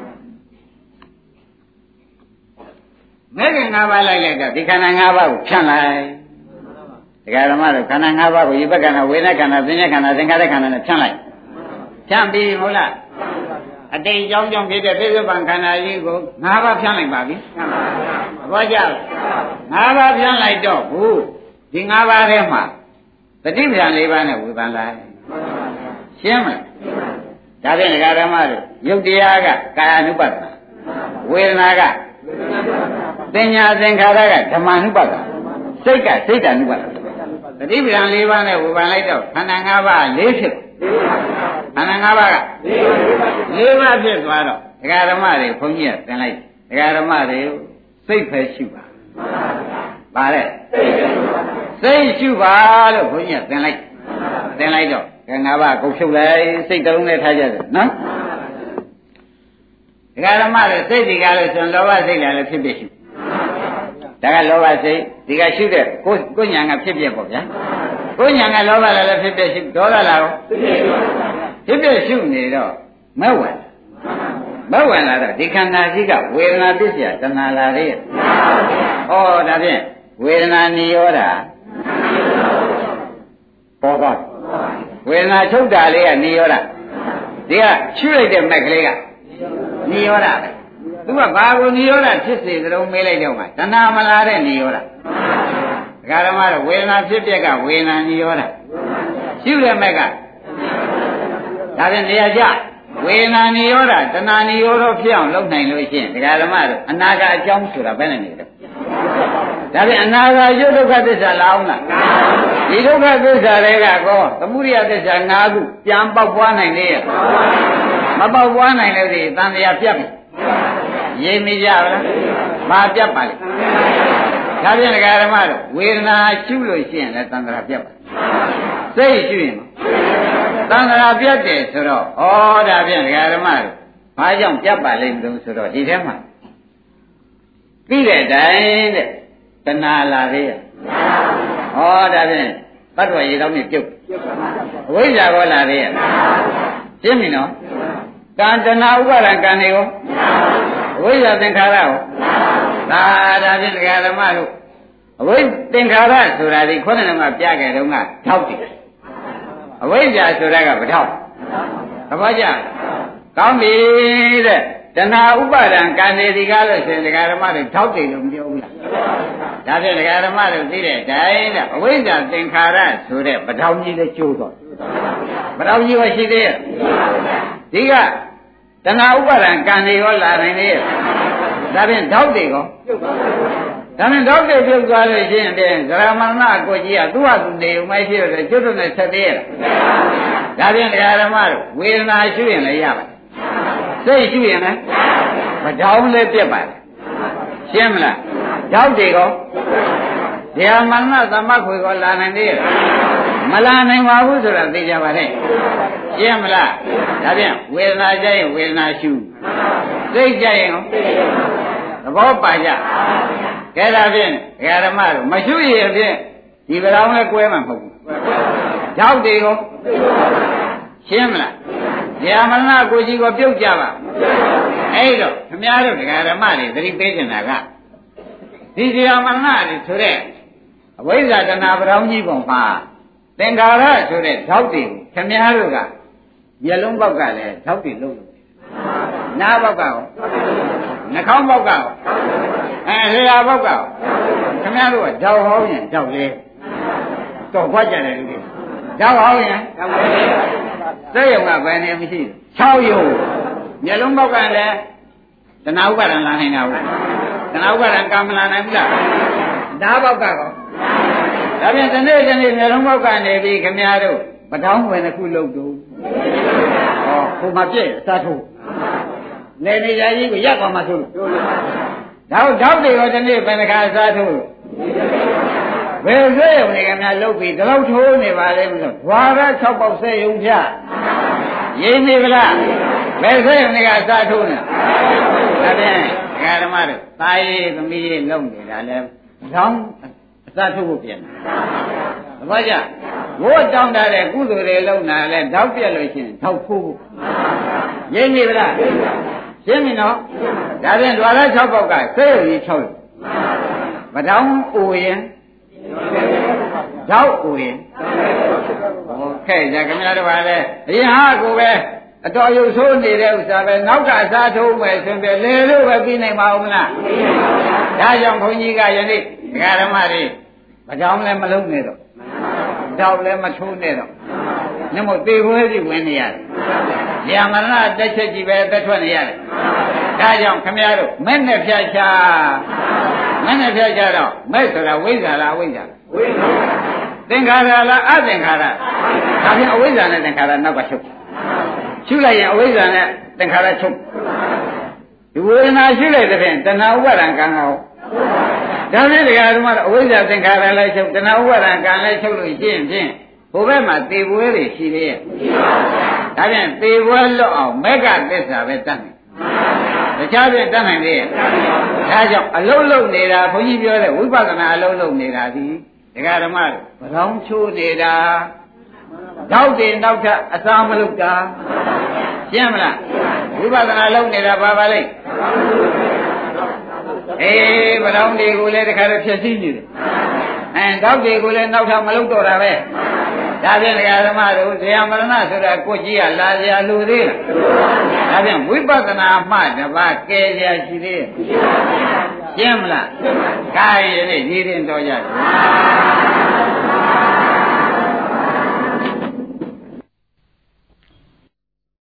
မက်ကင်၅ပါးလိုက်လိုက်တော့ဒီခန္ဓာ၅ပါးကိုဖြန့်လိုက်ဒကာဓမ္မတို့ခန္ဓာ၅ပါးကိုဒီဘက်ကဏဝေဒနာခန္ဓာသင်္ညခန္ဓာသင်္ခါရခန္ဓာနဲ့ဖြန့်လိုက်ဖြန့်ပြီးဟုတ်လားအတိတ်ကြောင့်ဖြစ်တဲ့ပြစ္ဆုတ်ပံခန္ဓာကြီးကို၅ပါးဖြန့်လိုက်ပါပြီသဘောကျလား၅ပါးဖြန့်လိုက်တော့ဘူးဒီ၅ပါးထဲမှာတတိပ္ပံ၄ပါးနဲ့ဝေဖန်လိုက်ရှင်းမလားဒါဖြင့်ဒကာဓမ္မတို့ယုတ်တရားကကာယ ानु ပဒနာဝေဒနာကသင်ညာသင်္ခါရကဓမ္မ ानु ပဒနာစိတ်ကစိတ်တ ानु ပဒနာတတိပ္ပံ၄ပါးနဲ့ဝေဖန်လိုက်တော့ခန္ဓာ၅ပါး၄ဖြစ်ခန္ဓာ၅ပါးက၄ပါးဖြစ်သွားတော့ဒကာဓမ္မတွေဘုန်းကြီးကသင်လိုက်ဒကာဓမ္မတွေစိတ်ပဲရှိပါပါတဲ့စိတ်ရှိပါလို့ဘုန်းကြီးကသင်လိုက်တော့ကဲ၅ပါးကုန်ဖြုတ်လိုက်စိတ်တလုံးနဲ့ထားကြတယ်နော်ဒကာဓမ္မတွေစိတ်ဒီကားလို့ဆိုရင်လောဘစိတ်လည်းဖြစ်ဖြစ်ရှိဒါကလောဘစိတ်ဒီကရှုတဲ့ကိုညာကဖြစ်ဖြစ်ပေါ့ဗျာကိုညာကလောဘလည်းဖြစ်ဖြစ်ရှုဒေါသလားဖြစ်ဖြစ်ရှုနေတော့မဝင်လာတော့ဒီခန္ဓာကြီးကဝေဒနာပစ္စယတဏှာလာရဲ့ဩဒါဖြင့်ဝေဒနာနိရောဓပေါ်သွားဝေဒနာချုပ်တာလေးကနိရောဓဒီကရှုလိုက်တဲ့မက်ကလေးကနိရောဓပဲသူကဘာကိုနိရောဓဖြစ်စေသလုံးမေးလိုက်တော့မှတဏှာမလာတဲ့နိရောဓဒကာဓမ္မတော့ဝေဒနာဖြစ်ပြက်ကဝေဒနာနိရောဓရှုတဲ့မက်ကဒါဖြင့်နေရာကျဝေဒနာနိရောဓတဏှာနိရောဓဖြစ်အောင်လုပ်နိုင်လို့ရှိရင်ဒကာဓမ္မတို့အနာဂတ်အကြောင်းဆိုတာဘယ်နဲ့နေလဲဒါဖြင့်အနာဂတ်ရုပ်ဒုက္ခသစ္စာလာအောင်လားဒီဒုက္ခသစ္စာတွေကကောသမုဒိယသစ္စာ၅ခုပြန်ပေါက်ပွားနိုင်လေရဲ့မပေါက်ပွားနိုင်လို့ဒီသံဃာပြတ်ပြီရိပ်မိကြပါလားဘာပြတ်ပါလဲဒါဖြင့်ဒကာဓမ္မတို့ဝေဒနာရှုလို့ရှိရင်လည်းသံဃာပြတ်ပါစိတ်ရှုရင်သံဃာပြတ်တယ်ဆိုတော့ဩဒါဖြင့်ဒကာဓမ္မတို့ဘာကြောင့်ပြတ်ပါလိမ့်မလို့ဆိုတော့ဒီထဲမှာပြီးတဲ့တိုင်တဲ့တဏှာလာသေးရဲ့ဩဒါဖြင့်တတ္တဝရေတော်မြပြုတ်အဝိဇ္ဇာကောလာသေးရဲ့ရှင်းပြီနော်ကံတဏှာဥပါဒံကံတွေရောအဝိဇ္ဇာသင်္ခါရရောဒါဖြင့်ဒကာဓမ္မတို့အဝိသင်္ခါရဆိုတာဒီခုနကပြခဲ့တုန်းကထောက်တယ်အဝိဇ္ဇာဆိုတာကမထောက်သဘောကျကောင်းပြီတဲ့တဏှာဥပါဒံကံတွေဒီကားလို့ဆိုရင်ဒကာဓမ္မတွေထောက်တယ်လို့မပြောဘူးလားဒါဖြင့်ဒကာဓမ္မတို့သိတဲ့တိုင်းတဲ့အဝိဇ္ဇာသင်္ခါရဆိုတဲ့ပထောင်ကြီးလေးကျိုးတော့ပထောင်ကြီးရောရှိသေးရဲ့ဒီကတဏှာဥပါဒံကံတွေရောလာနိုင်သေးရဲ့ဒါဖြင့်ဓောက်တွေရောဒါဖြင့်ဓောက်တွေပြုတ်သွားလို့ရှိရင်တဲ့ဇရမဏကိုကြီးကသူ့ဟာသူနေုံမရှိတော့ကျွတ်တွနဲ့ဆက်သေးရဲ့ဒါဖြင့်ဒကာဓမ္မတို့ဝေဒနာရှုရင်လည်းရပါတယ်စိတ်ရှုရင်လည်းပထောင်လည်းပြက်ပါတယ်ရှင်းမလားဓောက်တွေရောတရားမဏသမခွေကောလာနိုင်သေးရဲ့မလာနိုင်ပါဘူးဆိုတာသိကြပါနဲ့ရှင်းမလားဒါဖြင့်ဝေဒနာကြရင်ဝေဒနာရှုစိတ်ကြရင်သဘောပါကြကဲဒါဖြင့်ဓမ္မတို့မရှုရဖြင့်ဒီဗလောင်းလည်းကွဲမှာမဟုတ်ဘူးဓောက်တွေရောရှင်းမလားတရားမဏကိုကြီးကိုပြုတ်ကြပါအဲ့တော့ခမည်းတော်ဓမ္မတွေသတိပေးနေတာကဒီတရားမဏတွေဆိုတဲ့အဝိဇ္ဇာတဏှာပရောင်းကြီးပုံမှာသင်္ခါရဆိုတဲ့ဓောက်တွေကိုခမည်းတော်ကမျက်လုံးပေါက်ကလည်းဓောက်တွေလုံးလို့နားပေါက်ကရောနှာခေါင်းပေါက်ကရောလျှာပေါက်ကရောခမည်းတော်ကဓောက်ဟောင်းရင်ဓောက်လေတော့ခွက်ကြတယ်လူတွေဓောက်ဟောင်းရင်စိတ်ယုံကဘယ်နေမရှိဘူး6ယုံမျက်လုံးပေါက်ကလည်းတဏှာဥပါဒံလာနိုင်တာဘူးတဏှာဥပါဒံကံမလာနိုင်ဘူးလားနားပေါက်ကရောဒါဖြင့်ဒီနေ့မျက်လုံးပေါက်ကနေပြီးခမည်းတော်ပထောင်းဝင်တစ်ခုလုံးတူဟောခုမှပြည့်အစားထိုးလေနေကြကြီးကိုရက်သွားမှဆိုလို့ဓောက်တွေရောဒီနေ့ဘယ်နှခါအစားထိုးဘယ်ဆွဲရုံနေခမည်းလုတ်ပြီးဒီလောက်ထိုးနေပါလေမလို့ဓွာရ6ပေါက်ဆွဲရုံဖြရင်းနေဗလားဘယ်ဆွဲရုံနေကအစားထိုးနေဒါဖြင့်ဓမ္မတို့သာရေးသမီးရေးလုံနေတာလဲလောင်းအစားထိုးဖို့ပြင်တယ်ဘာကြဘိုးတောင်းတဲ့ကုသိုလ်တွေလုံနာလဲဓောက်ပြက်လို့ရှိရင်ထောက်ဖို့ရင်းနေဗလားရှင်းပြီနော်ဒါဖြင့်ဓွာရ6ပေါက်ကဆွဲရုံကြီး6ရုံပထောင်းအိုရင်ဓောက်အိုရင်ဟောခဲ့ကြခင်ဗျားတို့ကလည်းအရင်ဟာကိုပဲအတော်ရုပ်ဆိုးနေတဲ့ဥစ္စာပဲနောက်ကအစားထိုးမယ်ဆိုရင်လေလို့ပဲပြီးနိုင်ပါဦးမလားဒါကြောင့်ခွန်ကြီးကယနေ့ဒကာဓမ္မတွေမကြောင်းလည်းမလုံးနဲ့တော့တောက်လည်းမထိုးနဲ့တော့ညမို့သေခွဲကြီးဝင်နေရတယ်။ညာမရဏတက်ချက်ကြီးပဲတက်ထွက်နေရတယ်။ဒါကြောင့်ခမည်းတော်မဲ့နဲ့ဖြတ်ချတော့မဲ့ဆိုတာဝိဇ္ဇာလားအဝိဇ္ဇာလားသင်္ခါရလားအသင်္ခါရဒါဖြင့်အဝိဇ္ဇာနဲ့သင်္ခါရနောက်ကချုပ်ရှုလိုက်ရင်အဝိဇ္ဇာနဲ့သင်္ခါရချုပ်ဒီဝေဒနာရှုလိုက်တဲ့ဖြင့်တဏှာဥပါဒံကံကောဒါဖြင့်ဒကာဓမ္မတို့အဝိဇ္ဇာသင်္ခါရလည်းချုပ်တဏှာဥပါဒံကံလည်းချုပ်လို့ရှိရင်ဖြင့်ဟိုဘက်မှာသေပွဲတွေရှိသေးရဲ့ဒါဖြင့်သေပွဲလွတ်အောင်မေဃသစ္စာပဲတတ်တယ်တခြားဖြင့်တတ်နိုင်သေးရဲ့ဒါကြောင့်အလုံးလုံးနေတာဘုန်းကြီးပြောတဲ့ဝိပဿနာအလုံးလုံးနေတာဒီဒကာဓမ္မတို့ဗလောင်းချိုးနေတာနောက်တင်နောက်ထပ်အစာမလုပ်တာရှင်းမလားဝိပဿနာလုပ်နေတာပါပါလိမ့်ဗလောင်းတွေကိုလည်းတခါတော့ဖြည့်ဆည်းနေတယ်နောက်တွေကိုလည်းနောက်ထပ်မလုပ်တော့တာပဲဒါဖြင့်ဒကာဓမ္မတို့ဇေယမရဏဆိုတာကိုကြီးကလာကြလူသေးလားဒါဖြင့်ဝိပဿနာမှတပါးကဲကြရှိသေးရဲ့ရှင်းမလား gain ရည်ရင်တော်ကြတယ်